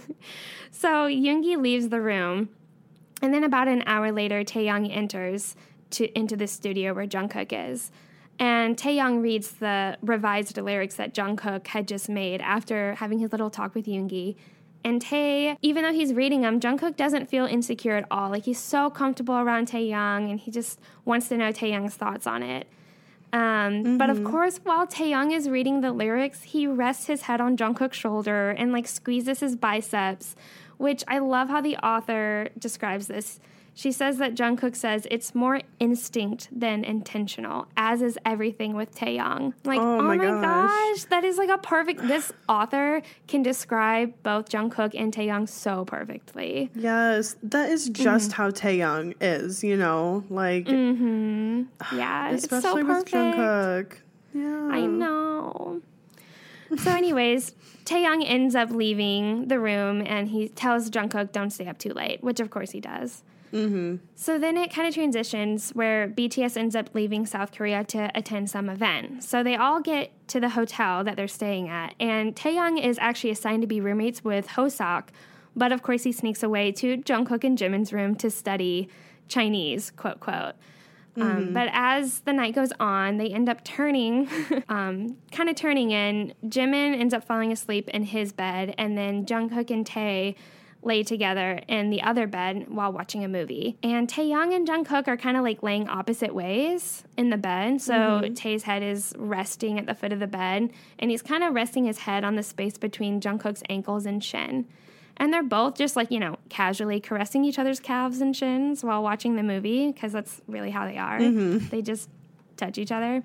So Yoongi leaves the room, and then about an hour later, Taehyung enters to into the studio where Jungkook is. And Taehyung reads the revised lyrics that Jungkook had just made after having his little talk with Yoongi. And Tae, even though he's reading them, Jungkook doesn't feel insecure at all. Like, he's so comfortable around Taehyung, and he just wants to know Taehyung's thoughts on it. Um, mm-hmm. But of course, while Taehyung is reading the lyrics, he rests his head on Jungkook's shoulder and, like, squeezes his biceps, which I love how the author describes this. She says that Jungkook says it's more instinct than intentional, as is everything with Taehyung. Like, oh, oh my, my gosh. gosh, that is like a perfect... This author can describe both Jungkook and Taehyung so perfectly. Yes, that is just mm-hmm. how Taehyung is, you know? Like... Mm-hmm. Yeah, especially it's so with perfect. Jungkook. Yeah. I know. So anyways, Taehyung ends up leaving the room, and he tells Jungkook, don't stay up too late, which of course he does. Mm-hmm. So then it kind of transitions where B T S ends up leaving South Korea to attend some event. So they all get to the hotel that they're staying at, and Taehyung is actually assigned to be roommates with Hoseok, but of course he sneaks away to Jungkook and Jimin's room to study Chinese, quote, quote. Mm-hmm. Um, but as the night goes on, they end up turning, um, kind of turning in. Jimin ends up falling asleep in his bed, and then Jungkook and Tae lay together in the other bed while watching a movie. And Taehyung and Jungkook are kind of like laying opposite ways in the bed. So mm-hmm. Tae's head is resting at the foot of the bed, and he's kind of resting his head on the space between Jungkook's ankles and shin. And they're both just like, you know, casually caressing each other's calves and shins while watching the movie, because that's really how they are. Mm-hmm. They just touch each other.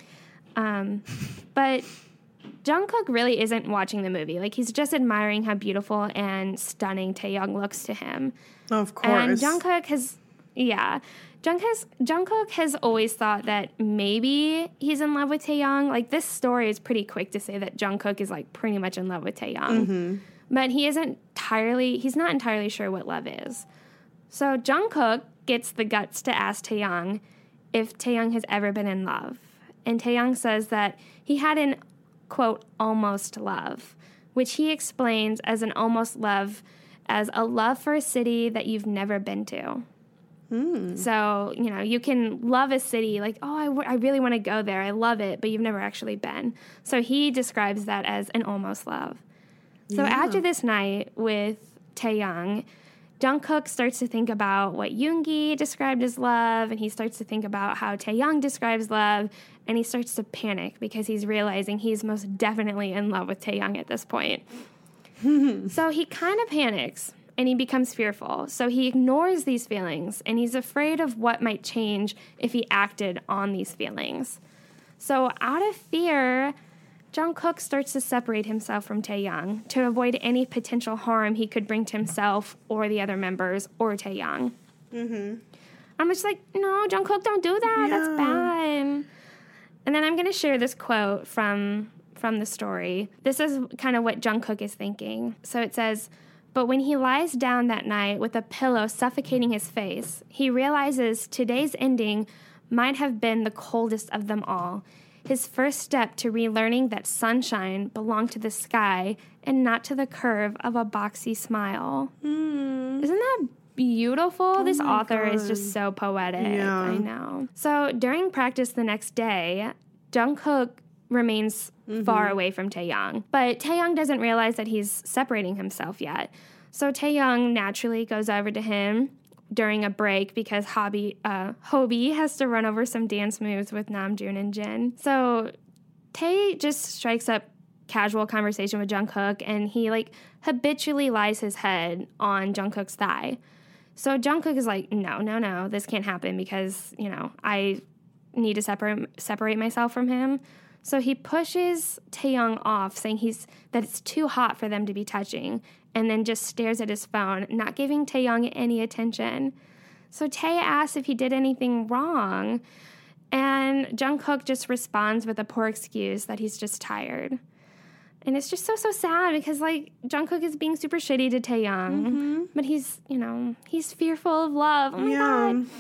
Um, but Jungkook really isn't watching the movie. Like, he's just admiring how beautiful and stunning Taehyung looks to him. Of course. And Jungkook has, yeah, Jungkook, Jungkook has always thought that maybe he's in love with Taehyung. Like, this story is pretty quick to say that Jungkook is, like, pretty much in love with Taehyung. Mm-hmm. But he isn't entirely, he's not entirely sure what love is. So Jungkook gets the guts to ask Taehyung if Taehyung has ever been in love. And Taehyung says that he had an, quote, almost love, which he explains as an almost love as a love for a city that you've never been to. Mm. So, you know, you can love a city like, oh, I, w- I really want to go there. I love it, but you've never actually been. So he describes that as an almost love. So yeah. After this night with Taehyung, Jungkook starts to think about what Yoongi described as love, and he starts to think about how Taehyung describes love, and he starts to panic because he's realizing he's most definitely in love with Taehyung at this point. So he kind of panics, and he becomes fearful. So he ignores these feelings, and he's afraid of what might change if he acted on these feelings. So out of fear, Jungkook starts to separate himself from Taehyung to avoid any potential harm he could bring to himself or the other members or Taehyung. Mm-hmm. I'm just like, no, Jungkook, don't do that. Yeah. That's bad. And then I'm going to share this quote from, from the story. This is kind of what Jungkook is thinking. So it says, but when he lies down that night with a pillow suffocating his face, he realizes today's ending might have been the coldest of them all. His first step to relearning that sunshine belonged to the sky and not to the curve of a boxy smile. Mm. Isn't that beautiful? Oh this author God. Is just so poetic. Yeah. I know. So during practice the next day, Jungkook remains mm-hmm. far away from Taehyung, but Taehyung doesn't realize that he's separating himself yet. So Taehyung naturally goes over to him during a break because Hobby, uh, Hobie has to run over some dance moves with Namjoon and Jin. So Tae just strikes up casual conversation with Jungkook, and he like habitually lies his head on Jungkook's thigh. So Jungkook is like, no, no, no, this can't happen because, you know, I need to separate separate myself from him. So he pushes Taehyung off, saying he's that it's too hot for them to be touching, and then just stares at his phone, not giving Taehyung any attention. So Tae asks if he did anything wrong, and Jungkook just responds with a poor excuse that he's just tired. And it's just so, so sad because, like, Jungkook is being super shitty to Taehyung, mm-hmm. but he's, you know, he's fearful of love. Oh, my yeah. God.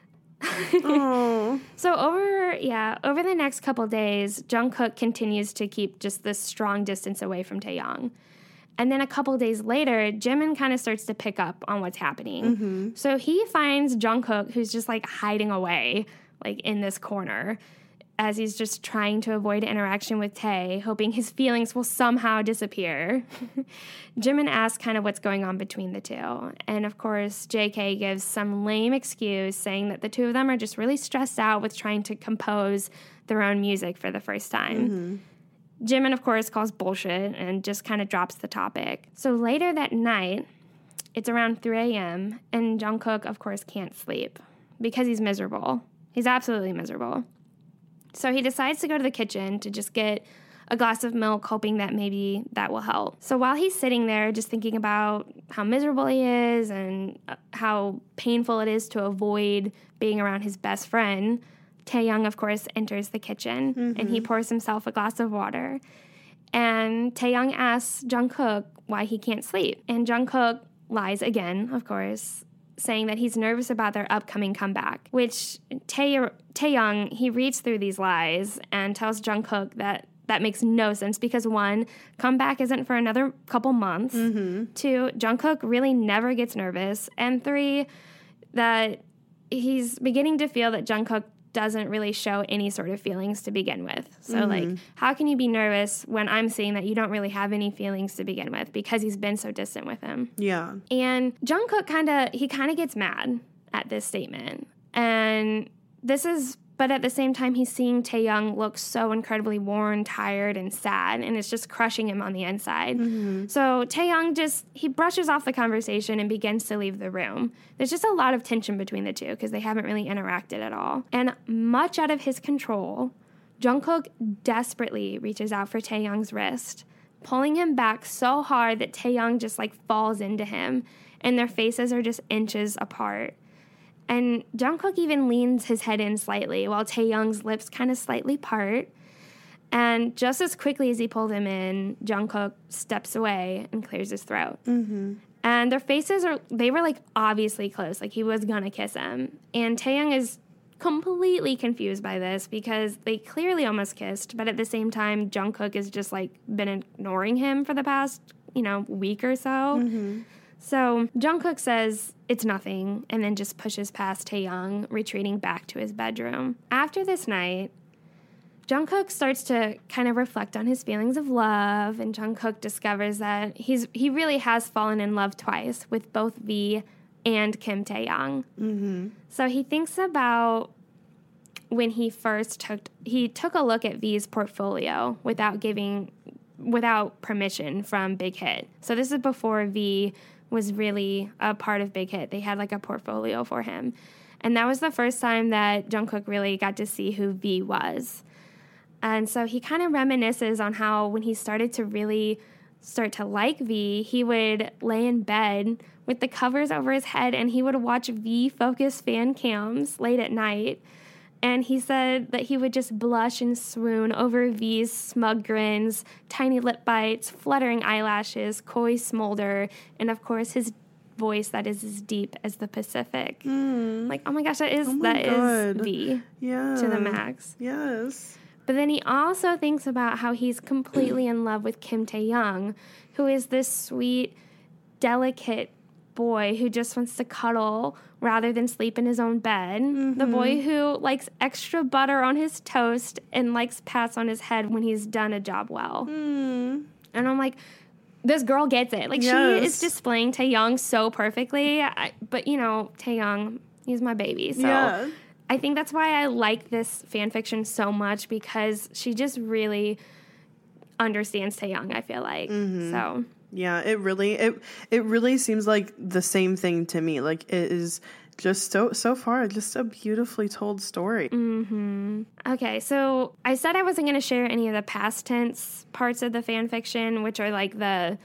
So over, yeah, over the next couple days, Jungkook continues to keep just this strong distance away from Taehyung. And then a couple days later, Jimin kind of starts to pick up on what's happening. Mm-hmm. So he finds Jungkook, who's just like hiding away, like in this corner, as he's just trying to avoid interaction with Tae, hoping his feelings will somehow disappear. Jimin asks kind of what's going on between the two. And of course, J K gives some lame excuse saying that the two of them are just really stressed out with trying to compose their own music for the first time. Mm-hmm. Jimin, of course, calls bullshit and just kind of drops the topic. So later that night, it's around three a.m., and Jungkook, of course, can't sleep because he's miserable. He's absolutely miserable. So he decides to go to the kitchen to just get a glass of milk, hoping that maybe that will help. So while he's sitting there just thinking about how miserable he is and how painful it is to avoid being around his best friend, Taehyung, of course, enters the kitchen, mm-hmm. and he pours himself a glass of water. And Taehyung asks Jungkook why he can't sleep. And Jungkook lies again, of course, saying that he's nervous about their upcoming comeback, which Tae- Taehyung, he reads through these lies and tells Jungkook that that makes no sense because, one, comeback isn't for another couple months. Mm-hmm. Two, Jungkook really never gets nervous. And three, that he's beginning to feel that Jungkook doesn't really show any sort of feelings to begin with. So, mm-hmm. like, how can you be nervous when I'm seeing that you don't really have any feelings to begin with because he's been so distant with him? Yeah. And Jungkook kind of, he kind of gets mad at this statement. And this is, but at the same time, he's seeing Taehyung look so incredibly worn, tired, and sad, and it's just crushing him on the inside. Mm-hmm. So Taehyung just, he brushes off the conversation and begins to leave the room. There's just a lot of tension between the two because they haven't really interacted at all. And much out of his control, Jungkook desperately reaches out for Taehyung's wrist, pulling him back so hard that Taehyung just like falls into him, and their faces are just inches apart. And Jungkook even leans his head in slightly while Taehyung's lips kind of slightly part. And just as quickly as he pulled him in, Jungkook steps away and clears his throat. Mm-hmm. And their faces are, they were like obviously close, like he was gonna kiss him. And Taehyung is completely confused by this because they clearly almost kissed, but at the same time, Jungkook has just, like, been ignoring him for the past, you know, week or so. Mm-hmm. So Jungkook says it's nothing and then just pushes past Taehyung, retreating back to his bedroom. After this night, Jungkook starts to kind of reflect on his feelings of love, and Jungkook discovers that he's he really has fallen in love twice with both V and Kim Taehyung. Mm-hmm. So he thinks about when he first took he took a look at V's portfolio without giving without permission from Big Hit. So this is before V was really a part of Big Hit. They had like a portfolio for him, and that was the first time that Jungkook really got to see who V was. And so he kind of reminisces on how when he started to really start to like V, he would lay in bed with the covers over his head and he would watch V-focused fan cams late at night. And he said that he would just blush and swoon over V's smug grins, tiny lip bites, fluttering eyelashes, coy smolder, and of course his voice that is as deep as the Pacific. Mm. Like, oh my gosh, that is oh that God. is V yeah. to the max. Yes. But then he also thinks about how he's completely in love with Kim Taehyung, who is this sweet, delicate boy who just wants to cuddle rather than sleep in his own bed. Mm-hmm. The boy who likes extra butter on his toast and likes pats on his head when he's done a job well. Mm. And I'm like, this girl gets it. Like, yes. She is displaying Taehyung so perfectly. I, but, you know, Taehyung, he's my baby. So yeah. I think that's why I like this fan fiction so much, because she just really understands Taehyung, I feel like. Mm-hmm. So yeah, it really it it really seems like the same thing to me. Like, it is just so so far just a beautifully told story. Mm-hmm. Okay, so I said I wasn't going to share any of the past tense parts of the fan fiction, which are like the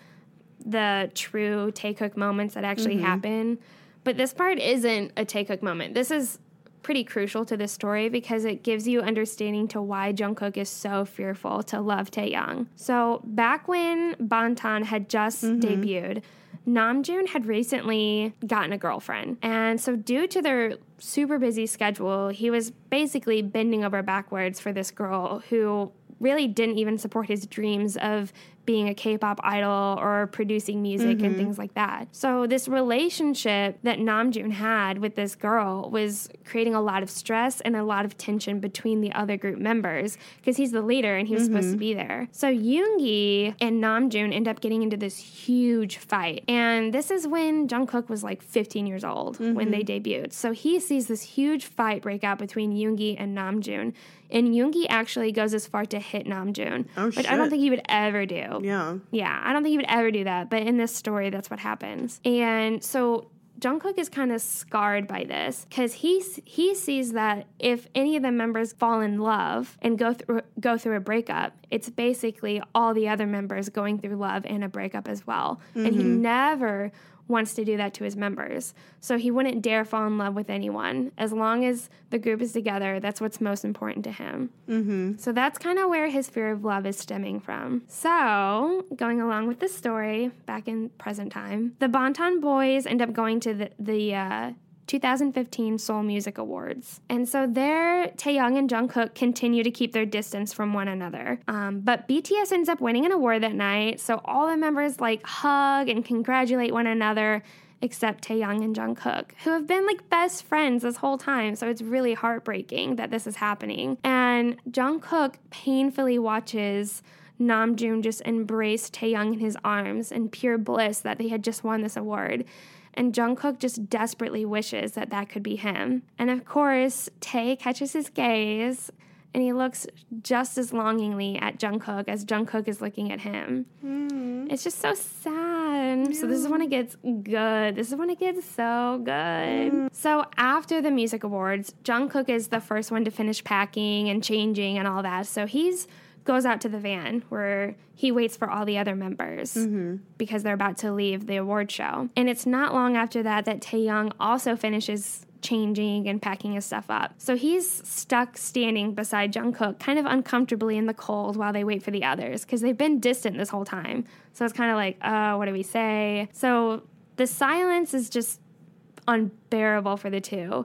the true Taekook moments that actually mm-hmm. happen. But this part isn't a Taekook moment. This is pretty crucial to the story because it gives you understanding to why Jungkook is so fearful to love Taehyung. So back when Bangtan had just mm-hmm. debuted, Namjoon had recently gotten a girlfriend. And so due to their super busy schedule, he was basically bending over backwards for this girl who really didn't even support his dreams of being a K-pop idol or producing music mm-hmm. and things like that. So this relationship that Namjoon had with this girl was creating a lot of stress and a lot of tension between the other group members because he's the leader and he was mm-hmm. supposed to be there. So Yoongi and Namjoon end up getting into this huge fight. And this is when Jungkook was like fifteen years old mm-hmm. when they debuted. So he sees this huge fight break out between Yoongi and Namjoon. And Yoongi actually goes as far to hit Namjoon, oh, which shit. I don't think he would ever do. Yeah. Yeah, I don't think he would ever do that. But in this story, that's what happens. And so Jungkook is kind of scarred by this because he he sees that if any of the members fall in love and go through go through a breakup, it's basically all the other members going through love and a breakup as well. Mm-hmm. And he never wants to do that to his members. So he wouldn't dare fall in love with anyone. As long as the group is together, that's what's most important to him. Mm-hmm. So that's kind of where his fear of love is stemming from. So, going along with the story, back in present time, the Bangtan boys end up going to the, the uh, two thousand fifteen Seoul Music Awards. And so there, Taehyung and Jungkook continue to keep their distance from one another. Um, but B T S ends up winning an award that night, so all the members like hug and congratulate one another, except Taehyung and Jungkook, who have been like best friends this whole time. So it's really heartbreaking that this is happening. And Jungkook painfully watches Namjoon just embrace Taehyung in his arms in pure bliss that they had just won this award. And Jungkook just desperately wishes that that could be him. And of course, Tae catches his gaze, and he looks just as longingly at Jungkook as Jungkook is looking at him. Mm. It's just so sad. Yeah. So this is when it gets good. This is when it gets so good. Mm. So after the music awards, Jungkook is the first one to finish packing and changing and all that. So he's goes out to the van where he waits for all the other members mm-hmm. because they're about to leave the award show. And it's not long after that that Taehyung also finishes changing and packing his stuff up. So he's stuck standing beside Jungkook kind of uncomfortably in the cold while they wait for the others because they've been distant this whole time. So it's kind of like, oh, what do we say? So the silence is just unbearable for the two.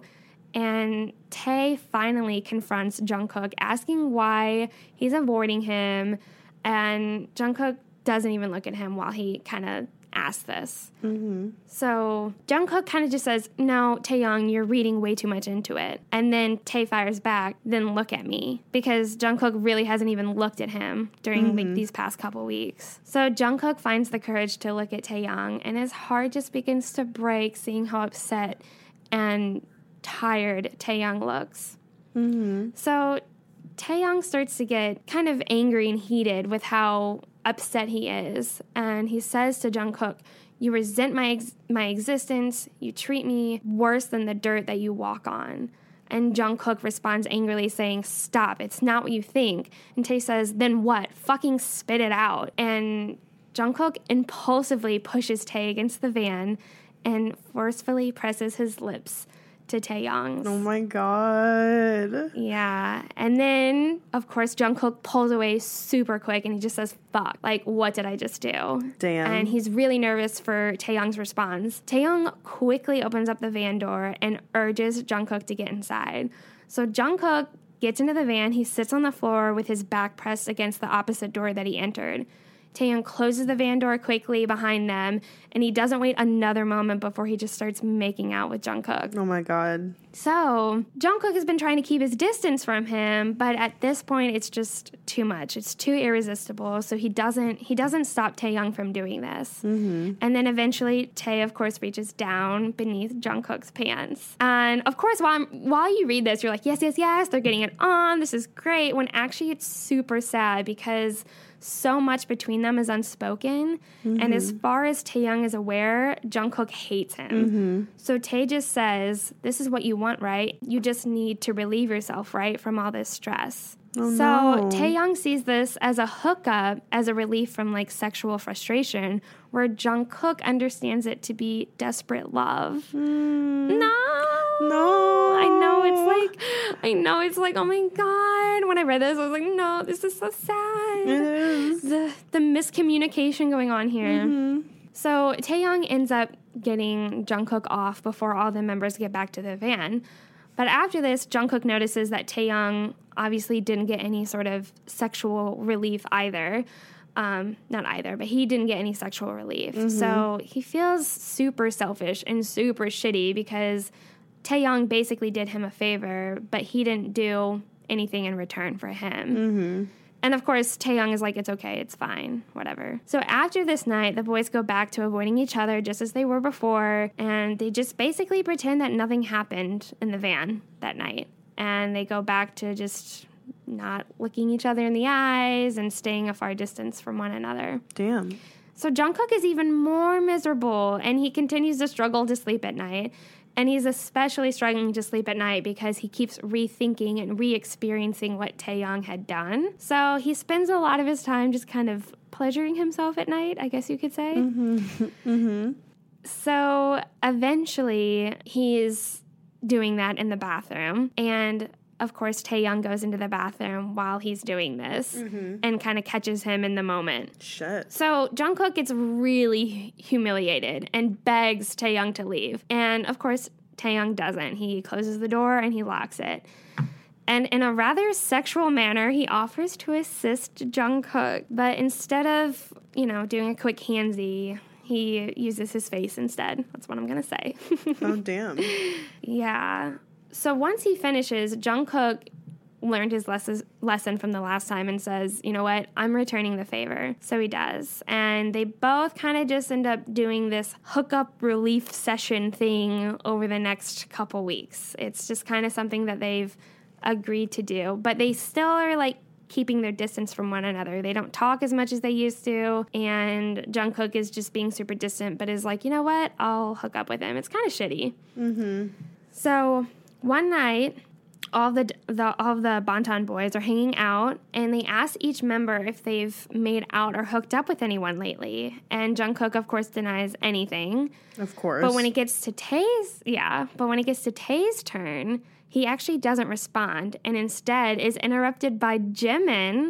And Tae finally confronts Jungkook, asking why he's avoiding him. And Jungkook doesn't even look at him while he kind of asks this. Mm-hmm. So Jungkook kind of just says, no, Taehyung, you're reading way too much into it. And then Tae fires back, then look at me. Because Jungkook really hasn't even looked at him during Mm-hmm. like these past couple weeks. So Jungkook finds the courage to look at Taehyung, and his heart just begins to break seeing how upset and tired Taehyung looks. Mm-hmm. So Taehyung starts to get kind of angry and heated with how upset he is, and he says to Jungkook, you resent my ex- my existence, you treat me worse than the dirt that you walk on. And Jungkook responds angrily saying, stop, it's not what you think. And Tae says, then what? Fucking spit it out. And Jungkook impulsively pushes Tae against the van and forcefully presses his lips to Taehyung's. Oh my god. Yeah. And then, of course, Jungkook pulls away super quick and he just says, fuck. Like, what did I just do? Damn. And he's really nervous for Taehyung's response. Taehyung quickly opens up the van door and urges Jungkook to get inside. So Jungkook gets into the van. He sits on the floor with his back pressed against the opposite door that he entered. Taehyung closes the van door quickly behind them, and he doesn't wait another moment before he just starts making out with Jungkook. Oh my god. So, Jungkook has been trying to keep his distance from him, but at this point, it's just too much. It's too irresistible, so he doesn't he doesn't stop Taehyung from doing this. Mm-hmm. And then eventually, Tae, of course, reaches down beneath Jungkook's pants. And, of course, while, I'm, while you read this, you're like, yes, yes, yes, they're getting it on, this is great, when actually it's super sad because so much between them is unspoken. Mm-hmm. And as far as Taehyung is aware, Jungkook hates him. Mm-hmm. So Tae just says, this is what you want, right? You just need to relieve yourself, right, from all this stress. Oh, so no. Taehyung sees this as a hookup, as a relief from like sexual frustration, where Jungkook understands it to be desperate love. Mm. No. No. I know it's like, I know it's like, oh my God. When I read this, I was like, no, this is so sad. It is. The, the miscommunication going on here. Mm-hmm. So Taehyung ends up getting Jungkook off before all the members get back to the van. But after this, Jungkook notices that Taehyung obviously didn't get any sort of sexual relief either. Um, not either, but he didn't get any sexual relief. Mm-hmm. So he feels super selfish and super shitty because Taehyung basically did him a favor, but he didn't do anything in return for him. Mm-hmm. And of course, Taehyung is like, it's okay, it's fine, whatever. So after this night, the boys go back to avoiding each other just as they were before, and they just basically pretend that nothing happened in the van that night. And they go back to just not looking each other in the eyes and staying a far distance from one another. Damn. So Jungkook is even more miserable, and he continues to struggle to sleep at night. And he's especially struggling to sleep at night because he keeps rethinking and re-experiencing what Taehyung had done. So he spends a lot of his time just kind of pleasuring himself at night, I guess you could say. Mm-hmm. Mm-hmm. So eventually he's doing that in the bathroom. And of course, Taehyung goes into the bathroom while he's doing this Mm-hmm. and kind of catches him in the moment. Shit. So Jungkook gets really humiliated and begs Taehyung to leave. And of course, Taehyung doesn't. He closes the door and he locks it. And in a rather sexual manner, he offers to assist Jungkook. But instead of, you know, doing a quick handsy, he uses his face instead. That's what I'm going to say. Oh, damn. Yeah. So once he finishes, Jungkook learned his les- lesson from the last time and says, you know what, I'm returning the favor. So he does. And they both kind of just end up doing this hookup relief session thing over the next couple weeks. It's just kind of something that they've agreed to do. But they still are like keeping their distance from one another. They don't talk as much as they used to. And Jungkook is just being super distant, but is like, you know what, I'll hook up with him. It's kind of shitty. Mm-hmm. So one night, all the, the all the Bantan boys are hanging out, and they ask each member if they've made out or hooked up with anyone lately. And Jungkook, of course, denies anything. Of course. But when it gets to Tae's, yeah, but when it gets to Tae's turn, he actually doesn't respond, and instead is interrupted by Jimin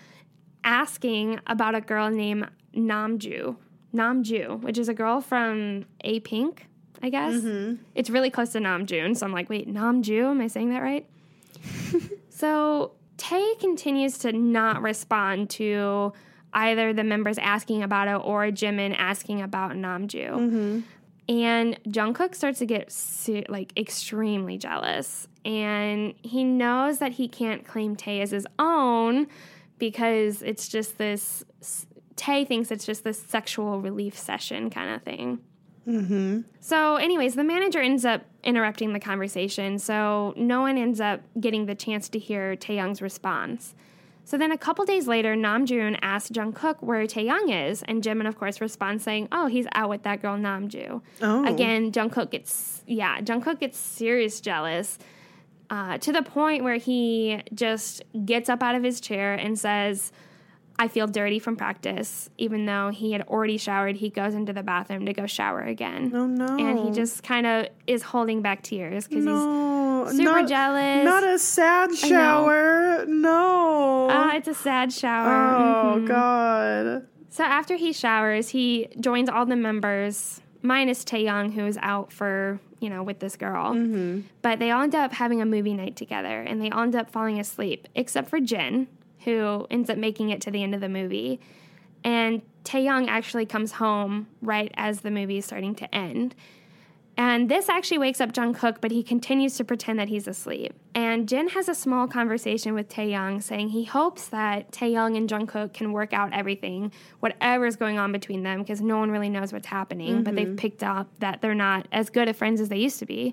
asking about a girl named Namju. Namju, which is a girl from A Pink. I guess. Mm-hmm. It's really close to Namjoon, so I'm like, wait, Namju? Am I saying that right? So Tae continues to not respond to either the members asking about it or Jimin asking about Namju. Mm-hmm. And Jungkook starts to get like extremely jealous, and he knows that he can't claim Tae as his own because it's just this, Tae thinks it's just this sexual relief session kind of thing. Mm-hmm. So anyways, the manager ends up interrupting the conversation, so no one ends up getting the chance to hear Taeyoung's response. So then a couple days later, Namjoon asks Jungkook where Taeyoung is, and Jimin, of course, responds saying, oh, he's out with that girl Namju. Oh. Again, Jungkook gets, yeah, Jungkook gets serious jealous, uh, to the point where he just gets up out of his chair and says, I feel dirty from practice. Even though he had already showered, he goes into the bathroom to go shower again. Oh, no. And he just kind of is holding back tears because no, he's super not, jealous. Not a sad shower. No. Ah, uh, it's a sad shower. Oh, mm-hmm. God. So after he showers, he joins all the members, minus Taeyoung, who is out for, you know, with this girl. Mm-hmm. But they all end up having a movie night together, and they all end up falling asleep, except for Jin, who ends up making it to the end of the movie. And Taeyoung actually comes home right as the movie is starting to end. And this actually wakes up Jungkook, but he continues to pretend that he's asleep. And Jin has a small conversation with Taeyoung, saying he hopes that Taeyoung and Jungkook can work out everything, whatever's going on between them, because no one really knows what's happening, mm-hmm. but they've picked up that they're not as good of friends as they used to be.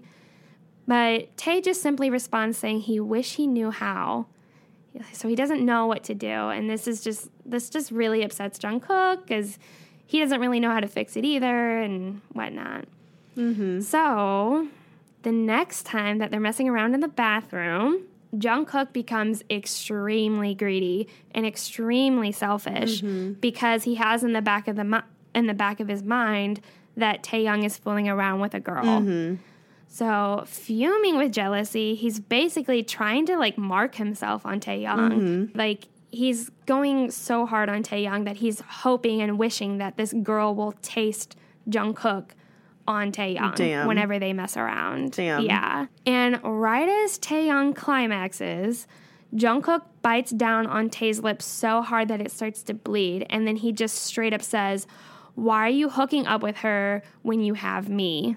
But Tae just simply responds saying he wish he knew how. So he doesn't know what to do, and this is just this just really upsets Jungkook because he doesn't really know how to fix it either and whatnot. Mm-hmm. So the next time that they're messing around in the bathroom, Jungkook becomes extremely greedy and extremely selfish mm-hmm. because he has in the back of the mi- in the back of his mind that Taeyoung is fooling around with a girl. Mm-hmm. So, fuming with jealousy, he's basically trying to, like, mark himself on Taeyoung. Mm-hmm. Like, he's going so hard on Taeyoung that he's hoping and wishing that this girl will taste Jungkook on Taeyoung Damn. whenever they mess around. Damn. Yeah. And right as Taeyoung climaxes, Jungkook bites down on Tae's lips so hard that it starts to bleed, and then he just straight up says, why are you hooking up with her when you have me?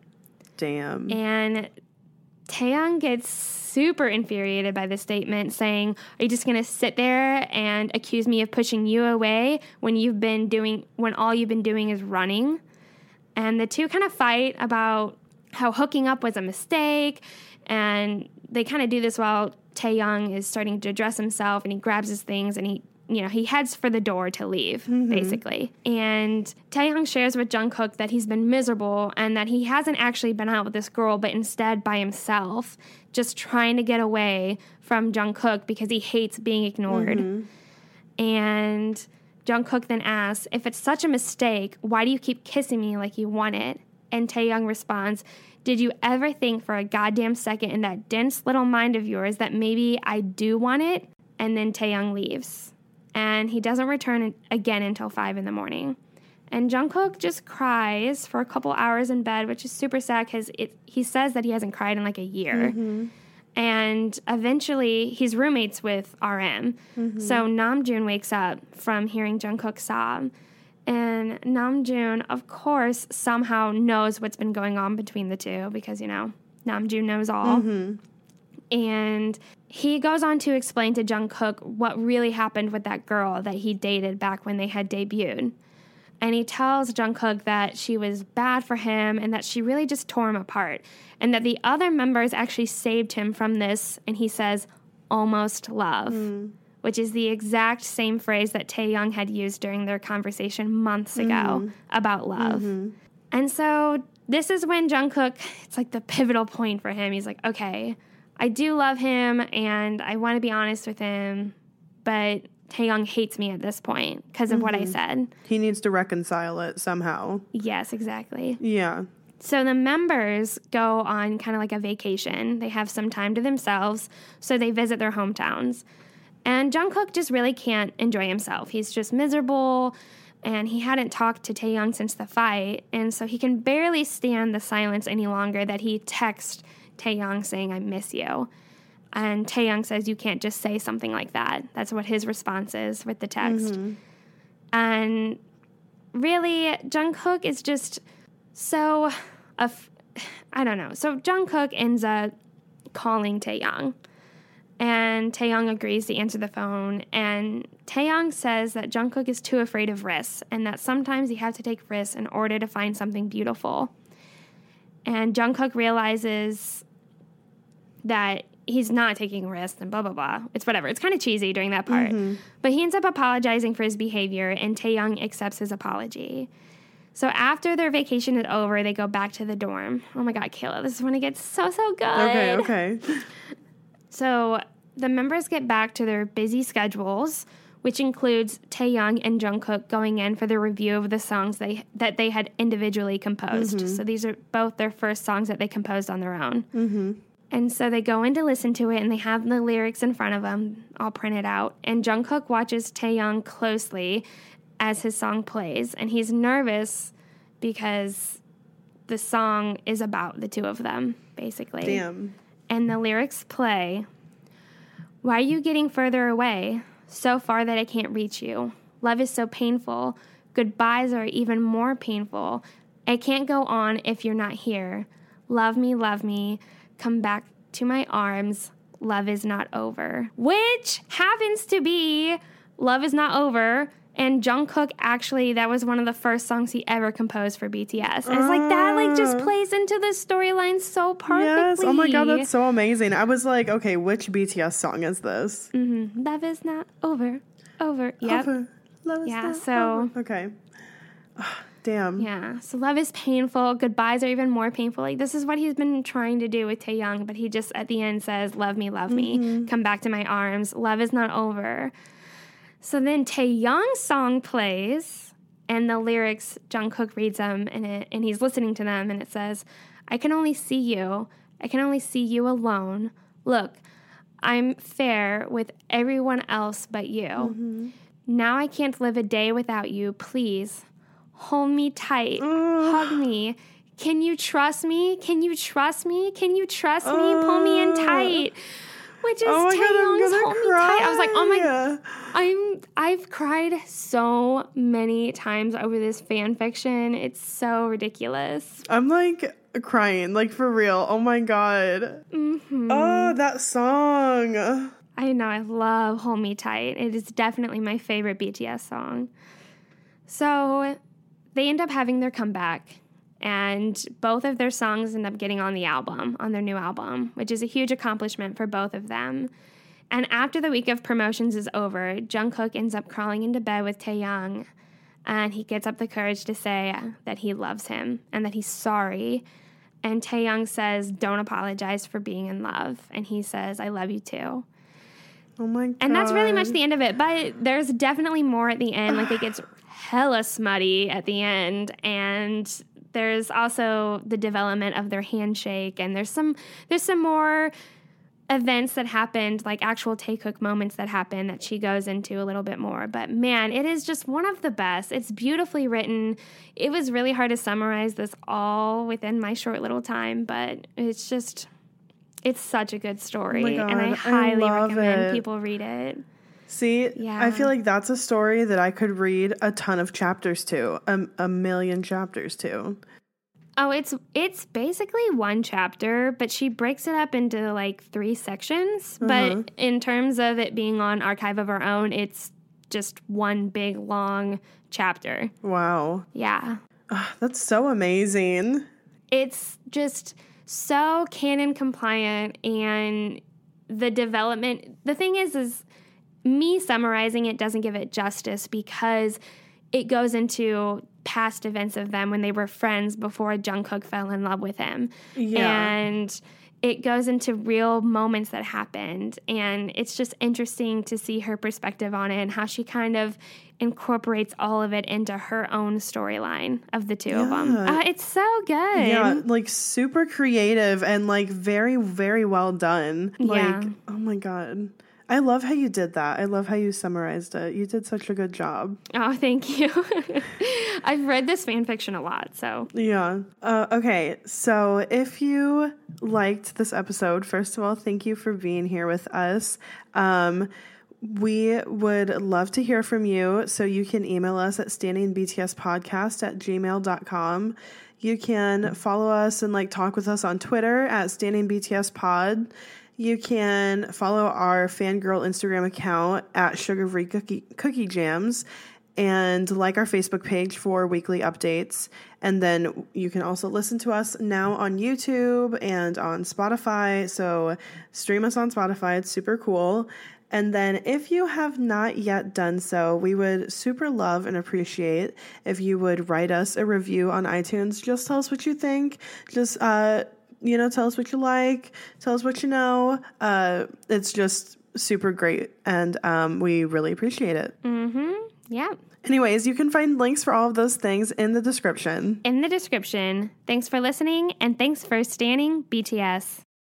Damn. And Taeyoung gets super infuriated by this statement, saying, are you just going to sit there and accuse me of pushing you away when you've been doing, when all you've been doing is running? And the two kind of fight about how hooking up was a mistake, and they kind of do this while Taeyoung is starting to dress himself, and he grabs his things, and he you know, he heads for the door to leave, mm-hmm. basically. And Taeyoung shares with Jungkook that he's been miserable and that he hasn't actually been out with this girl, but instead by himself, just trying to get away from Jungkook because he hates being ignored. Mm-hmm. And Jungkook then asks, if it's such a mistake, why do you keep kissing me like you want it? And Taeyoung responds, did you ever think for a goddamn second in that dense little mind of yours that maybe I do want it? And then Taeyoung leaves. And he doesn't return again until five in the morning. And Jungkook just cries for a couple hours in bed, which is super sad because he says that he hasn't cried in like a year. Mm-hmm. And eventually, he's roommates with R M. Mm-hmm. So Namjoon wakes up from hearing Jungkook sob. And Namjoon, of course, somehow knows what's been going on between the two because, you know, Namjoon knows all. Mm-hmm. And he goes on to explain to Jungkook what really happened with that girl that he dated back when they had debuted. And he tells Jungkook that she was bad for him and that she really just tore him apart. And that the other members actually saved him from this, and he says, almost love. Mm. Which is the exact same phrase that Taeyoung had used during their conversation months ago mm-hmm. about love. Mm-hmm. And so this is when Jungkook, it's like the pivotal point for him. He's like, okay, I do love him, and I want to be honest with him, but Taeyoung hates me at this point because of mm-hmm. what I said. He needs to reconcile it somehow. Yes, exactly. Yeah. So the members go on kind of like a vacation. They have some time to themselves, so they visit their hometowns. And Jungkook just really can't enjoy himself. He's just miserable. and he hadn't talked to Taehyung since the fight, and so he can barely stand the silence any longer that he texts Taehyung saying, I miss you. And Taehyung says, you can't just say something like that. That's what his response is with the text. Mm-hmm. And really, Jungkook is just so, af- I don't know. So Jungkook ends up calling Taehyung. And Taehyung agrees to answer the phone. And Taehyung says that Jungkook is too afraid of risks and that sometimes you have to take risks in order to find something beautiful. And Jungkook realizes that he's not taking risks and blah, blah, blah. It's whatever. It's kind of cheesy during that part. Mm-hmm. But he ends up apologizing for his behavior, and Taehyung accepts his apology. So after their vacation is over, they go back to the dorm. Oh my God, Kayla, this is when it gets so, so good. Okay, okay. So the members get back to their busy schedules, which includes Taehyung and Jungkook going in for the review of the songs they that they had individually composed. Mm-hmm. So these are both their first songs that they composed on their own. Mm-hmm. And so they go in to listen to it, and they have the lyrics in front of them, all printed out. And Jungkook watches Taehyung closely as his song plays, and he's nervous because the song is about the two of them, basically. Damn. And the lyrics play, why are you getting further away, so far that I can't reach you? Love is so painful. Goodbyes are even more painful. I can't go on if you're not here. Love me, love me. Come back to my arms. Love is not over. Which happens to be Love is Not Over. And Jungkook, actually, that was one of the first songs he ever composed for B T S. And it's like, that like just plays into the storyline so perfectly. Yes. Oh my God, that's so amazing. I was like, okay, which B T S song is this? Mm-hmm. Love is not over. Over. Yep. Over. Love is yeah, not so, over. Okay. Oh, damn. Yeah. So love is painful. Goodbyes are even more painful. Like, this is what he's been trying to do with Taehyung, but he just at the end says, love me, love mm-hmm. me. Come back to my arms. Love is not over. So then Taehyung's song plays, and the lyrics, Jungkook reads them, and, it, and he's listening to them, and it says, I can only see you. I can only see you alone. Look, I'm fair with everyone else but you. Mm-hmm. Now I can't live a day without you. Please, hold me tight. Uh, hug me. Can you trust me? Can you trust me? Can you trust uh, me? Pull me in tight. Which is oh Taehyung's Hold Me Tight. I was like, oh my, I'm, I've cried so many times over this fan fiction. It's so ridiculous. I'm like crying, like for real. Oh my God. Mm-hmm. Oh, that song. I know, I love Hold Me Tight. It is definitely my favorite B T S song. So they end up having their comeback. And both of their songs end up getting on the album, on their new album, which is a huge accomplishment for both of them. And after the week of promotions is over, Jungkook ends up crawling into bed with Taehyung, and he gets up the courage to say that he loves him and that he's sorry. And Taehyung says, don't apologize for being in love. And he says, I love you too. Oh my God. And that's really much the end of it. But there's definitely more at the end. Like, it gets hella smutty at the end. And there's also the development of their handshake, and there's some there's some more events that happened, like actual Taekook moments that happened that she goes into a little bit more. But man, it is just one of the best. It's beautifully written. It was really hard to summarize this all within my short little time, but it's just, it's such a good story. Oh my God, and I highly I recommend it. people read it. See, yeah. I feel like that's a story that I could read a ton of chapters to, a, a million chapters to. Oh, it's it's basically one chapter, but she breaks it up into like three sections. Uh-huh. But in terms of it being on Archive of Our Own, it's just one big, long chapter. Wow. Yeah. Oh, that's so amazing. It's just so canon compliant, and the development, the thing is, is me summarizing it doesn't give it justice because it goes into past events of them when they were friends before Jungkook fell in love with him. Yeah. And it goes into real moments that happened. And it's just interesting to see her perspective on it and how she kind of incorporates all of it into her own storyline of the two yeah. of them. Uh, it's so good. Yeah, like super creative and like very, very well done. Like, yeah. oh my God. I love how you did that. I love how you summarized it. You did such a good job. Oh, thank you. I've read this fan fiction a lot, so. Yeah. Uh, okay. So if you liked this episode, first of all, thank you for being here with us. Um, we would love to hear from you. So you can email us at standingbtspodcast at gmail dot com. You can follow us and like talk with us on Twitter at standingbtspod. You can follow our fangirl Instagram account at Sugar Free Cookie, Cookie Jams and like our Facebook page for weekly updates. And then you can also listen to us now on YouTube and on Spotify. So stream us on Spotify. It's super cool. And then if you have not yet done so, we would super love and appreciate if you would write us a review on iTunes. Just tell us what you think. Just, uh, you know, tell us what you like. Tell us what you know. Uh, it's just super great. And um, we really appreciate it. Mm-hmm. Yeah. Anyways, you can find links for all of those things in the description. In the description. Thanks for listening, and thanks for standing B T S.